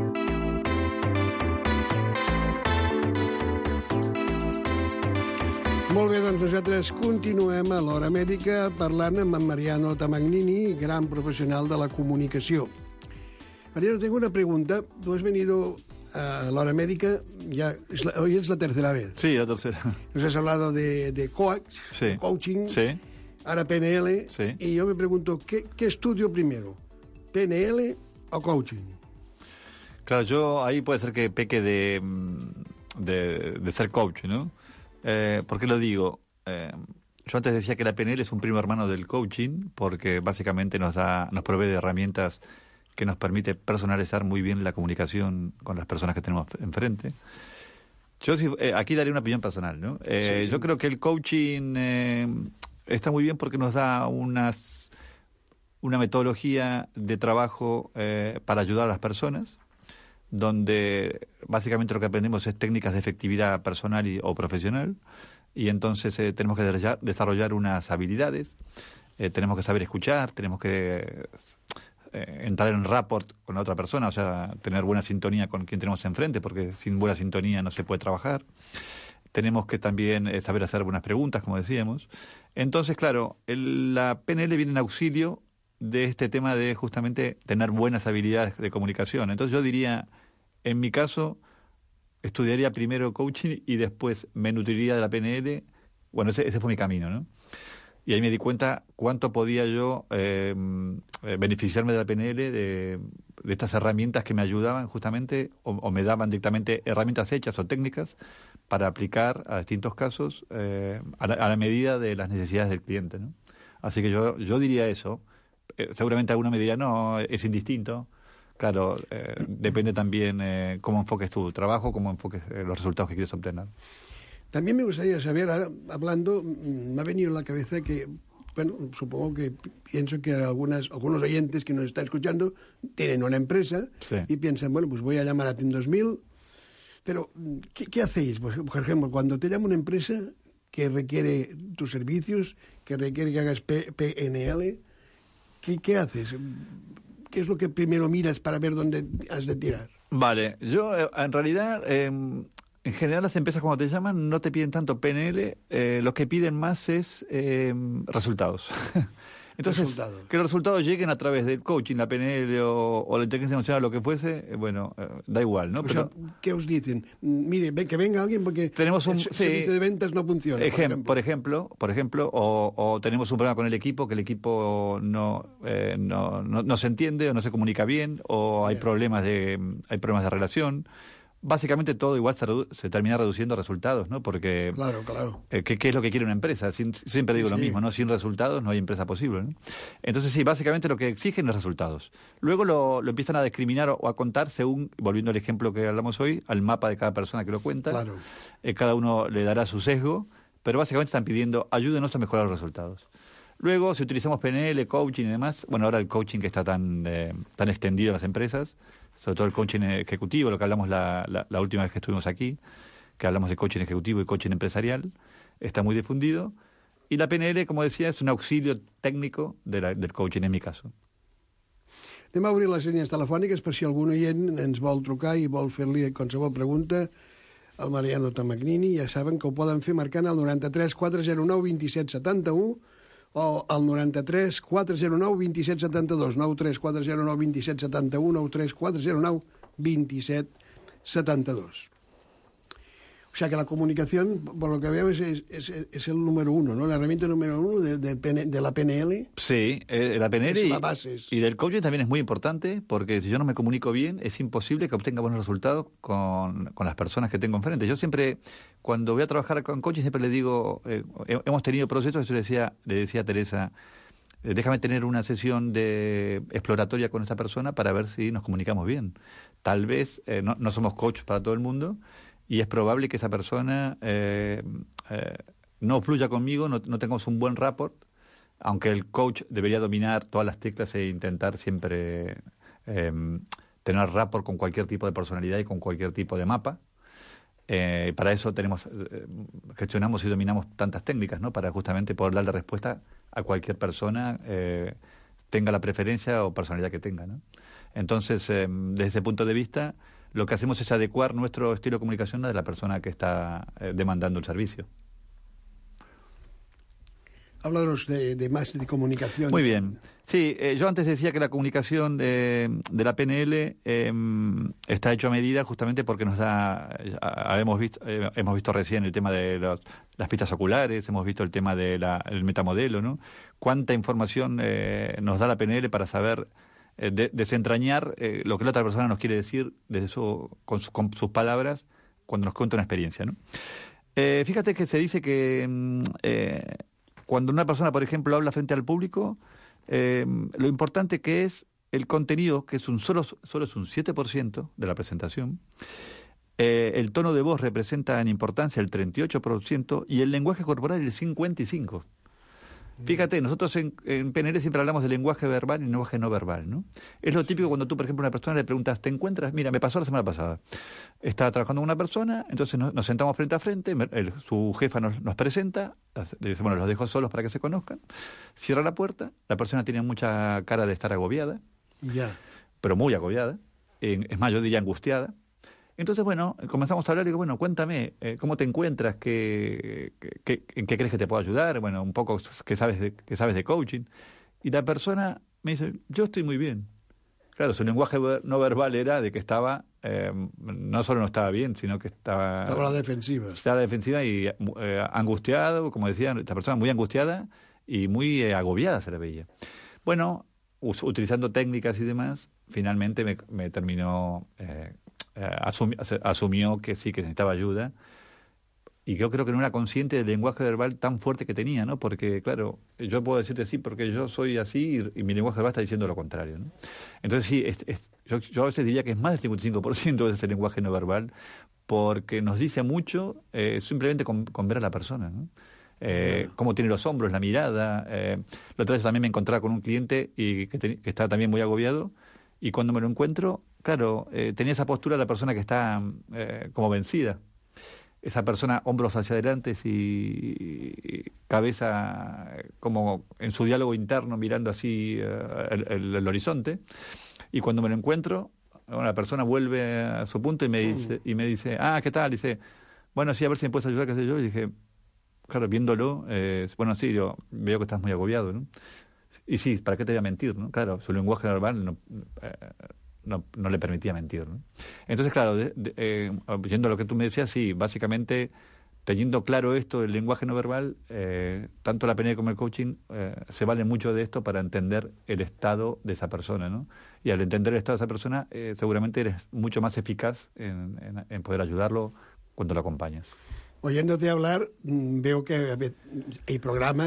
Molt bé, doncs nosaltres continuem a l'Hora Mèdica parlant amb en Mariano Tamagnini, gran professional de la comunicació. Mariano, tengo una pregunta. Tú has venido a la Hora Médica, ya es la, hoy es la tercera vez. Sí, la tercera. Nos has hablado de, de coach, sí. de coaching, sí. ahora P N L, sí. Y yo me pregunto, ¿qué, ¿qué estudio primero? ¿P N L o coaching? Claro, yo ahí puede ser que peque de, de, de ser coach, ¿no? Eh, ¿Por qué lo digo? Eh, yo antes decía que la P N L es un primo hermano del coaching, porque básicamente nos da, nos provee de herramientas que nos permite personalizar muy bien la comunicación con las personas que tenemos enfrente. Yo eh, aquí daré una opinión personal, ¿no? Eh, sí. Yo creo que el coaching eh, está muy bien porque nos da unas, una metodología de trabajo eh, para ayudar a las personas, donde básicamente lo que aprendemos es técnicas de efectividad personal y, o profesional, y entonces eh, tenemos que desarrollar, desarrollar unas habilidades, eh, tenemos que saber escuchar, tenemos que Eh, entrar en rapport con la otra persona, o sea, tener buena sintonía con quien tenemos enfrente, porque sin buena sintonía no se puede trabajar. Tenemos que también eh, saber hacer buenas preguntas, como decíamos. Entonces, claro, el, la P N L viene en auxilio de este tema de justamente tener buenas habilidades de comunicación. Entonces yo diría, en mi caso, estudiaría primero coaching y después me nutriría de la P N L. Bueno, ese, ese fue mi camino, ¿no? Y ahí me di cuenta cuánto podía yo eh, beneficiarme de la P N L, de, de estas herramientas que me ayudaban justamente, o, o me daban directamente herramientas hechas o técnicas para aplicar a distintos casos eh, a, la, a la medida de las necesidades del cliente, ¿no? Así que yo, yo diría eso. Eh, seguramente alguno me diría, no, es indistinto. Claro, eh, depende también eh, cómo enfoques tu trabajo, cómo enfoques eh, los resultados que quieres obtener. También me gustaría saber, ahora, hablando, me ha venido a la cabeza que, bueno, supongo que pienso que algunas, algunos oyentes que nos están escuchando tienen una empresa, sí, y piensan, bueno, pues voy a llamar a TIM dos mil, pero ¿qué, qué hacéis? Pues, por ejemplo, cuando te llama una empresa que requiere tus servicios, que requiere que hagas P N L, ¿qué, qué haces? ¿Qué es lo que primero miras para ver dónde has de tirar? Vale, yo en realidad... Eh... En general, las empresas cuando te llaman no te piden tanto P N L, eh, lo que piden más es eh, resultados. Entonces, resultados. Que los resultados lleguen a través del coaching, la P N L o, o la inteligencia emocional, lo que fuese, eh, bueno, eh, da igual, ¿no? O Pero, sea, ¿qué os dicen? Mire, que venga alguien porque tenemos un, el sí, servicio de ventas no funciona, ejem, por ejemplo. Por ejemplo, por ejemplo o, o tenemos un problema con el equipo, que el equipo no, eh, no, no, no se entiende o no se comunica bien, o hay, yeah. problemas, de, hay problemas de relación. Básicamente todo igual se, redu- se termina reduciendo a resultados, ¿no? Porque claro, claro. Eh, ¿qué, ¿qué es lo que quiere una empresa? Sin, siempre digo sí. lo mismo, ¿no? Sin resultados no hay empresa posible, ¿no? Entonces sí, básicamente lo que exigen es resultados. Luego lo, lo empiezan a discriminar o, o a contar según, volviendo al ejemplo que hablamos hoy, al mapa de cada persona que lo cuenta. Claro. Eh, cada uno le dará su sesgo, pero básicamente están pidiendo ayúdenos a mejorar los resultados. Luego, si utilizamos P N L, coaching y demás, bueno, ahora el coaching que está tan, eh, tan extendido en las empresas, sobre todo el coaching ejecutivo, lo que hablamos la, la, la última vez que estuvimos aquí, que hablamos de coaching ejecutivo y coaching empresarial, está muy difundido. Y la P N L, como decía, és un auxili técnico de la, del coaching, en mi caso. Anem a obrir les línies telefòniques per si algun oient ens vol trucar i vol fer-li qualsevol pregunta al Mariano Tamagnini. Ja saben que ho poden fer marcant el noranta-tres quatre zero nou vint-i-set setanta-u o el noranta-tres quatre zero nou vint-i-set setanta-dos, nou tres quatre zero nou vint-i-set setanta-u, nou tres quatre zero nou vint-i-set setanta-dos. O sea que la comunicación, por lo que veo, es, es, es el número uno, ¿no? La herramienta número uno de, de, de la P N L. Sí, eh, la P N L es y, la base. y del coaching también es muy importante, porque si yo no me comunico bien, es imposible que obtenga buenos resultados con, con las personas que tengo enfrente. Yo siempre, cuando voy a trabajar con coaching, siempre le digo, eh, hemos tenido procesos, yo le decía, le decía a Teresa, eh, déjame tener una sesión de exploratoria con esta persona para ver si nos comunicamos bien. Tal vez, eh, no, no somos coach para todo el mundo, y es probable que esa persona eh, eh, no fluya conmigo, no, no tengamos un buen rapport, aunque el coach debería dominar todas las teclas e intentar siempre eh, tener rapport con cualquier tipo de personalidad y con cualquier tipo de mapa. Eh, para eso tenemos eh, gestionamos y dominamos tantas técnicas, ¿no? Para justamente poder darle respuesta a cualquier persona, eh, tenga la preferencia o personalidad que tenga, ¿no? Entonces, eh, desde ese punto de vista, lo que hacemos es adecuar nuestro estilo de comunicación a de la persona que está eh, demandando el servicio. Háblanos de, de más de comunicación. Muy bien. Sí, eh, yo antes decía que la comunicación de, de la P N L eh, está hecho a medida justamente porque nos da, eh, hemos visto eh, hemos visto recién el tema de los, las pistas oculares, hemos visto el tema del de metamodelo, ¿no? Cuánta información eh, nos da la P N L para saber De, desentrañar eh, lo que la otra persona nos quiere decir desde su, con, su, con sus palabras cuando nos cuenta una experiencia, ¿no? Eh, fíjate que se dice que eh, cuando una persona, por ejemplo, habla frente al público, eh, lo importante que es el contenido, que es un solo, solo es un siete por ciento de la presentación, eh, el tono de voz representa en importancia el treinta y ocho por ciento y el lenguaje corporal el cincuenta y cinco por ciento. Fíjate, nosotros en, en P N L siempre hablamos de lenguaje verbal y lenguaje no verbal, ¿no? Es lo típico cuando tú, por ejemplo, a una persona le preguntas, ¿te encuentras? Mira, me pasó la semana pasada. Estaba trabajando con una persona, entonces nos, nos sentamos frente a frente, el, su jefa nos, nos presenta, le dice, bueno, los dejo solos para que se conozcan, cierra la puerta, la persona tiene mucha cara de estar agobiada, ya, pero muy agobiada, es más, yo diría angustiada. Entonces, bueno, comenzamos a hablar y digo, bueno, cuéntame, eh, ¿cómo te encuentras? ¿Qué, qué, ¿En qué crees que te puedo ayudar? Bueno, un poco, ¿qué sabes de, qué sabes de coaching? Y la persona me dice, yo estoy muy bien. Claro, su lenguaje no verbal era de que estaba, eh, no solo no estaba bien, sino que estaba... Estaba a la defensiva. Estaba a la defensiva y eh, angustiado, como decía, esta persona muy angustiada y muy eh, agobiada se le veía. Bueno, us, utilizando técnicas y demás, finalmente me, me terminó... Eh, Asumi, asumió que sí, que necesitaba ayuda, y yo creo que no era consciente del lenguaje verbal tan fuerte que tenía, ¿no? Porque, claro, yo puedo decirte sí porque yo soy así y, y mi lenguaje verbal está diciendo lo contrario, ¿no? Entonces sí, es, es, yo, yo a veces diría que es más del cincuenta y cinco por ciento de ese lenguaje no verbal, porque nos dice mucho eh, simplemente con, con ver a la persona, ¿no? Eh, yeah. Cómo tiene los hombros, la mirada. Eh, la otra vez también me encontraba con un cliente y que, te, que estaba también muy agobiado, y cuando me lo encuentro, claro, eh, tenía esa postura de la persona que está eh, como vencida. Esa persona, hombros hacia adelante y, y cabeza como en su diálogo interno, mirando así uh, el, el, el horizonte. Y cuando me lo encuentro, bueno, la persona vuelve a su punto y me dice, y me dice, ah, ¿qué tal? Dice, bueno, sí, a ver si me puedes ayudar, qué sé yo. Y dije, claro, viéndolo, eh, bueno, sí, yo veo que estás muy agobiado, ¿no? Y sí, ¿para qué te voy a mentir, no? Claro, su lenguaje verbal no, eh, no, no le permitía mentir, ¿no? Entonces, claro, de, de, eh, yendo a lo que tú me decías, sí, básicamente, teniendo claro esto del lenguaje no verbal, eh, tanto la P N L como el coaching eh, se vale mucho de esto para entender el estado de esa persona, ¿no? Y al entender el estado de esa persona, eh, seguramente eres mucho más eficaz en, en, en poder ayudarlo cuando lo acompañas. Oyéndote hablar, veo que hay programas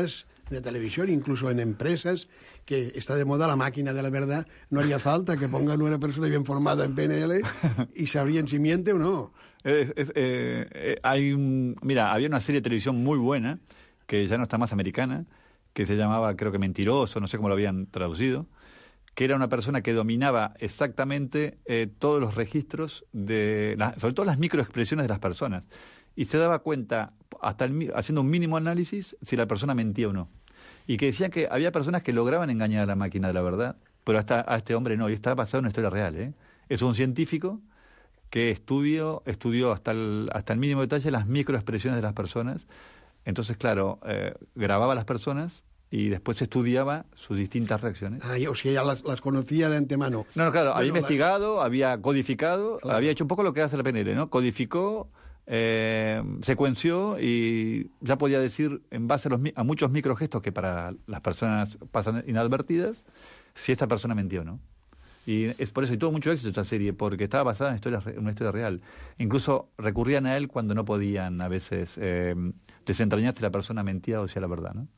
de televisión, incluso en empresas, que está de moda la máquina de la verdad. No haría falta que pongan una persona bien formada en P N L y sabrían si miente o no. Es, es, eh, eh, hay un, mira, había una serie de televisión muy buena, que ya no está más americana, que se llamaba, creo que Mentiroso, no sé cómo lo habían traducido, que era una persona que dominaba exactamente eh, todos los registros, de la, sobre todo las microexpresiones de las personas, y se daba cuenta, hasta el, haciendo un mínimo análisis, si la persona mentía o no. Y que decían que había personas que lograban engañar a la máquina de la verdad, pero hasta a este hombre no, y está basado en una historia real, ¿eh? Es un científico que estudió, estudió hasta el, hasta el mínimo detalle las microexpresiones de las personas. Entonces, claro, eh, grababa a las personas y después estudiaba sus distintas reacciones. Ah, o sea, ya las, las conocía de antemano. No, no, claro, bueno, había investigado, la... había codificado, claro. había hecho un poco lo que hace la P N L, ¿no? Codificó, eh, secuenció y ya podía decir, en base a, los, a muchos microgestos que para las personas pasan inadvertidas, si esta persona mentía o no. Y es por eso, y tuvo mucho éxito esta serie, porque estaba basada en, historia, en una historia real. Incluso recurrían a él cuando no podían a veces eh, desentrañar si la persona mentía o decía la verdad, ¿no?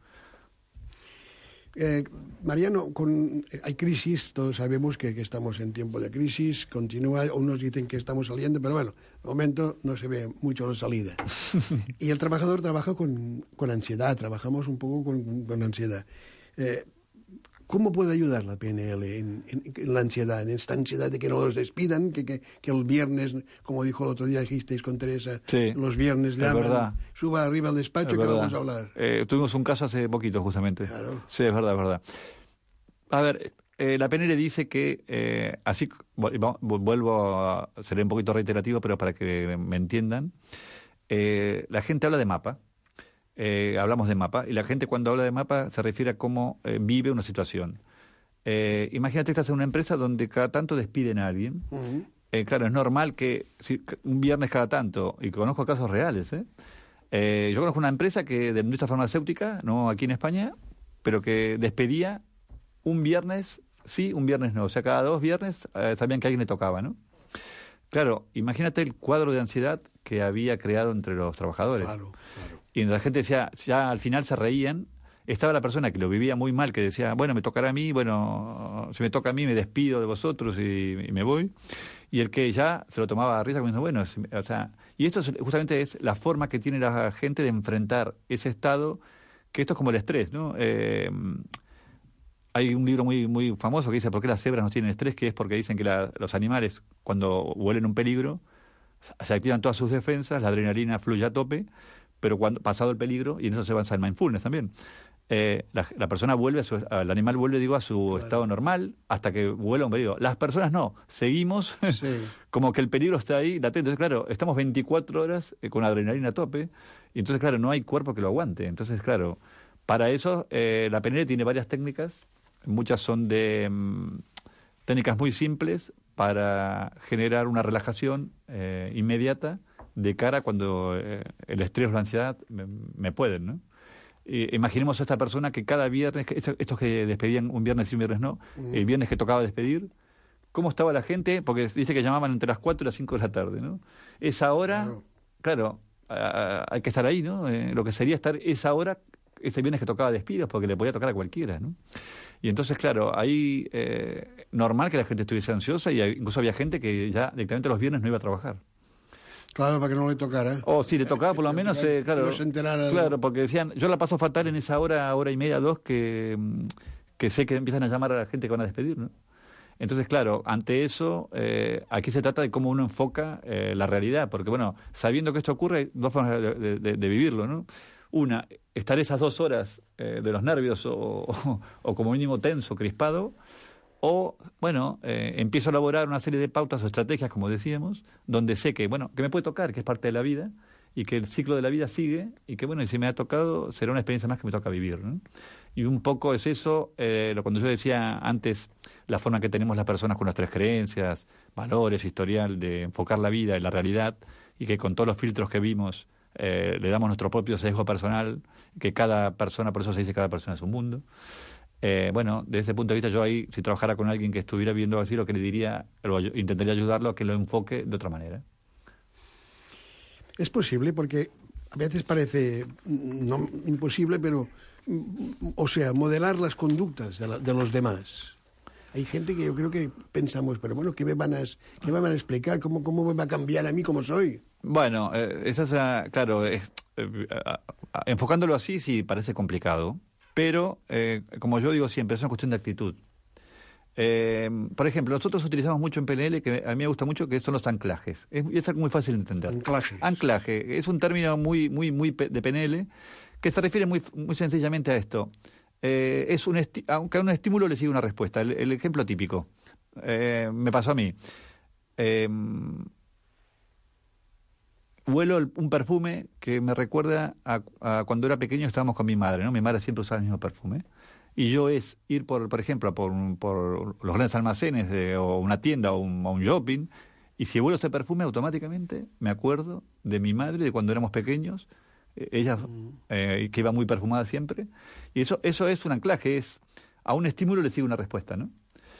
Eh, Mariano, con, hay crisis, todos sabemos que, que estamos en tiempo de crisis, continúa, unos dicen que estamos saliendo, pero bueno, de momento no se ve mucho la salida. Y el trabajador trabaja con, con ansiedad, trabajamos un poco con, con ansiedad. Eh, ¿Cómo puede ayudar la P N L en, en, en la ansiedad, en esta ansiedad de que no los despidan, que, que, que el viernes, como dijo el otro día, dijisteis con Teresa, sí, los viernes llaman, suba arriba al despacho que verdad. Vamos a hablar? Eh, tuvimos un caso hace poquito, justamente. Claro. Sí, es verdad, es verdad. A ver, eh, la P N L dice que, eh, así, vuelvo a, seré un poquito reiterativo, pero para que me entiendan, eh, la gente habla de mapa. Eh, hablamos de mapa, y la gente cuando habla de mapa se refiere a cómo eh, vive una situación. Eh, imagínate que estás en una empresa donde cada tanto despiden a alguien. Uh-huh. Eh, claro, es normal que si, un viernes cada tanto, y conozco casos reales, ¿eh? Eh, yo conozco una empresa que de industria farmacéutica, no aquí en España, pero que despedía un viernes sí, un viernes no. O sea, cada dos viernes eh, sabían que a alguien le tocaba, ¿no? Claro, imagínate el cuadro de ansiedad que había creado entre los trabajadores. Claro, claro. Y la gente decía, ya al final se reían. Estaba la persona que lo vivía muy mal, que decía, bueno, me tocará a mí, bueno, si me toca a mí me despido de vosotros y, y me voy. Y el que ya se lo tomaba a risa, como diciendo, bueno, o sea, y esto es, justamente es la forma que tiene la gente de enfrentar ese estado, que esto es como el estrés, ¿no? Eh, hay un libro muy muy famoso que dice ¿por qué las cebras no tienen estrés? Que es porque dicen que la, los animales, cuando huelen un peligro, se activan todas sus defensas, la adrenalina fluye a tope, pero cuando pasado el peligro, y en eso se basa el mindfulness también, eh, la, la persona vuelve, a su, el animal vuelve, digo, a su claro. estado normal hasta que vuela un peligro. Las personas no, seguimos sí. como que el peligro está ahí latente. Entonces, claro, estamos veinticuatro horas eh, con adrenalina a tope, y entonces, claro, no hay cuerpo que lo aguante. Entonces, claro, para eso eh, la P N L tiene varias técnicas, muchas son de um, técnicas muy simples para generar una relajación eh, inmediata de cara cuando eh, el estrés o la ansiedad me, me pueden, ¿no? Y imaginemos a esta persona que cada viernes, estos que despedían un viernes y un viernes no, mm. el viernes que tocaba despedir, ¿cómo estaba la gente? Porque dice que llamaban entre las cuatro y las cinco de la tarde, ¿no? Esa hora, claro, claro hay que estar ahí, ¿no? Eh, lo que sería estar esa hora, ese viernes que tocaba despidos, porque le podía tocar a cualquiera, ¿no? Y entonces, claro, ahí eh, normal que la gente estuviese ansiosa, y incluso había gente que ya directamente los viernes no iba a trabajar. Claro, para que no le tocara. O si le tocaba, por lo menos, eh, claro, no se enterara de... claro, porque decían, yo la paso fatal en esa hora, hora y media, dos, que, que sé que empiezan a llamar a la gente que van a despedir, ¿no? Entonces, claro, ante eso, eh, aquí se trata de cómo uno enfoca eh, la realidad, porque, bueno, sabiendo que esto ocurre, hay dos formas de, de, de vivirlo, ¿no? Una, estar esas dos horas eh, de los nervios o, o, o como mínimo tenso, crispado, o, bueno, eh, empiezo a elaborar una serie de pautas o estrategias, como decíamos, donde sé que, bueno, que me puede tocar, que es parte de la vida, y que el ciclo de la vida sigue, y que, bueno, y si me ha tocado, será una experiencia más que me toca vivir, ¿no? Y un poco es eso, eh, cuando yo decía antes, la forma que tenemos las personas con nuestras creencias, valores, historial, de enfocar la vida y la realidad, y que con todos los filtros que vimos, eh, le damos nuestro propio sesgo personal, que cada persona, por eso se dice cada persona es un mundo. Eh, bueno, desde ese punto de vista, yo ahí, si trabajara con alguien que estuviera viviendo así, lo que le diría, lo, intentaría ayudarlo a que lo enfoque de otra manera. Es posible porque a veces parece no imposible, pero, o sea, modelar las conductas de, la, de los demás. Hay gente que yo creo que pensamos, pero bueno, ¿qué me van a, qué me van a explicar? ¿Cómo, cómo me va a cambiar a mí como soy? Bueno, eh, esa es, uh, claro, eh, eh, uh, enfocándolo así sí parece complicado, pero eh, como yo digo siempre, es una cuestión de actitud. Eh, por ejemplo, nosotros utilizamos mucho en P N L, que a mí me gusta mucho, que son los anclajes. Es, es algo muy fácil de entender. Anclaje. Anclaje. Es un término muy, muy, muy de P N L que se refiere muy, muy sencillamente a esto. Eh, es un esti- aunque a un estímulo le sigue una respuesta. El, el ejemplo típico. Eh, me pasó a mí. Eh, huelo el, un perfume que me recuerda a, a cuando era pequeño, estábamos con mi madre, ¿no? Mi madre siempre usaba el mismo perfume. Y yo es ir, por por ejemplo, por, por los grandes almacenes de, o una tienda o un, o un shopping, y si huelo ese perfume, automáticamente me acuerdo de mi madre, de cuando éramos pequeños, eh, ella eh, que iba muy perfumada siempre, y eso eso es un anclaje, es a un estímulo le sigue una respuesta, ¿no?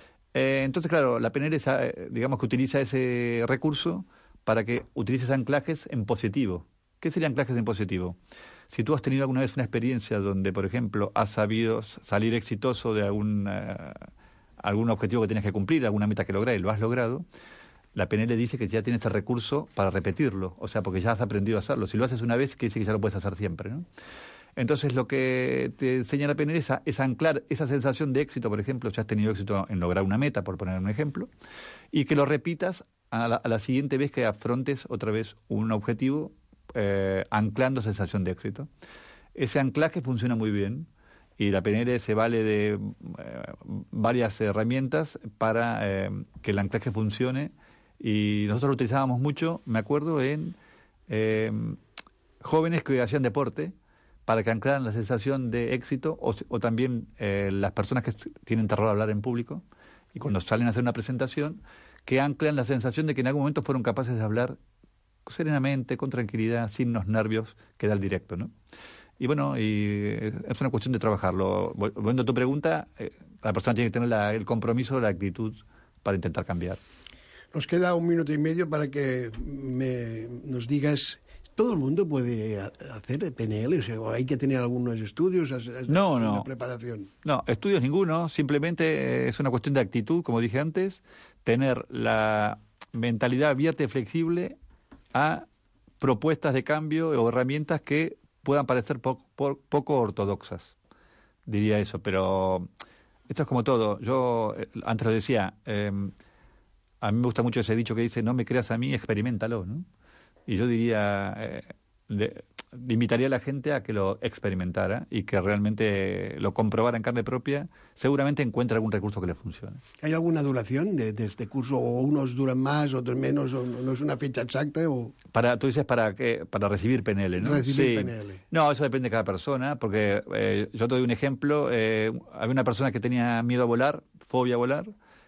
Eh, entonces, claro, la P N L, eh, digamos que utiliza ese recurso para que utilices anclajes en positivo. ¿Qué serían anclajes en positivo? Si tú has tenido alguna vez una experiencia donde, por ejemplo, has sabido salir exitoso de algún, uh, algún objetivo que tienes que cumplir, alguna meta que lograr y lo has logrado, la P N L dice que ya tienes el recurso para repetirlo, o sea, porque ya has aprendido a hacerlo. Si lo haces una vez, quiere decir que ya lo puedes hacer siempre, ¿no? Entonces, lo que te enseña la P N L es, a, es anclar esa sensación de éxito, por ejemplo, si has tenido éxito en lograr una meta, por poner un ejemplo, y que lo repitas a la, a la siguiente vez que afrontes otra vez un objetivo, Eh, anclando sensación de éxito. Ese anclaje funciona muy bien y la P N L se vale de eh, varias herramientas para eh, que el anclaje funcione, y nosotros lo utilizábamos mucho, me acuerdo, en eh, jóvenes que hacían deporte para que anclaran la sensación de éxito, o, o también eh, las personas que tienen terror a hablar en público y cuando salen a hacer una presentación, que anclan la sensación de que en algún momento fueron capaces de hablar serenamente, con tranquilidad, sin los nervios que da el directo, ¿no? Y bueno, y es una cuestión de trabajarlo. Volviendo a tu pregunta, eh, la persona tiene que tener la, el compromiso, la actitud para intentar cambiar. Nos queda un minuto y medio para que me, nos digas, ¿todo el mundo puede hacer P N L? O sea, ¿hay que tener algunos estudios? ¿Has, has no, no. Una preparación? No, estudios ninguno, simplemente es una cuestión de actitud, como dije antes, tener la mentalidad abierta y flexible a propuestas de cambio o herramientas que puedan parecer po- po- poco ortodoxas, diría eso. Pero esto es como todo. Yo eh, antes lo decía, eh, a mí me gusta mucho ese dicho que dice, no me creas a mí, experiméntalo, ¿no? Y yo diría, eh, le, le invitaría a la gente a que lo experimentara y que realmente lo comprobara en carne propia. Seguramente encuentra algún recurso que le funcione. ¿Hay alguna duración de, de este curso? ¿O unos duran más, otros menos? ¿O no es una fecha exacta? O... Para, tú dices para qué, para recibir P N L, ¿no? Recibir sí. P N L. No, eso depende de cada persona, porque eh, yo te doy un ejemplo. Eh, había una persona que tenía miedo a volar, fobia a volar,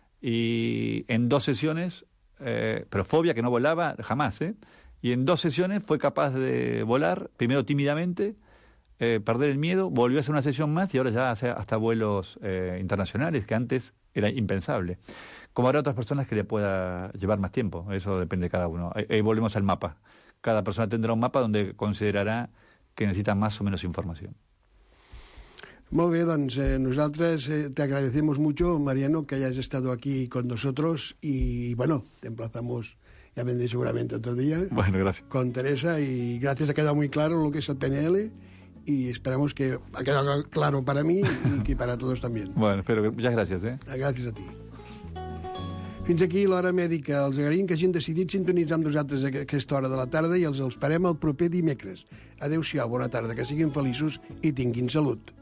y en dos sesiones, eh, pero fobia que no volaba jamás, ¿eh? Y en dos sesiones fue capaz de volar, primero tímidamente, eh, perder el miedo, volvió a hacer una sesión más y ahora ya hace hasta vuelos eh, internacionales, que antes era impensable. Como habrá otras personas que le pueda llevar más tiempo, eso depende de cada uno. Ahí, ahí volvemos al mapa. Cada persona tendrá un mapa donde considerará que necesita más o menos información. Molt bé, doncs eh, nosaltres eh, te agradecemos mucho, Mariano, que hayas estado aquí con nosotros y, bueno, te emplazamos... Ya vendré seguramente otro día. Bueno, gracias. Con Teresa, y gracias, ha quedado muy claro lo que es el P N L y esperamos que ha quedado claro para mí y que para todos también. Bueno, espero que... Muchas gracias, eh? Gràcies a ti. Fins aquí l'Hora Mèdica. Els agraïm que hagin decidit sintonitzar amb nosaltres a aquesta hora de la tarda i els esperem el proper dimecres. Adéu-siau, bona tarda, que siguin feliços i tinguin salut.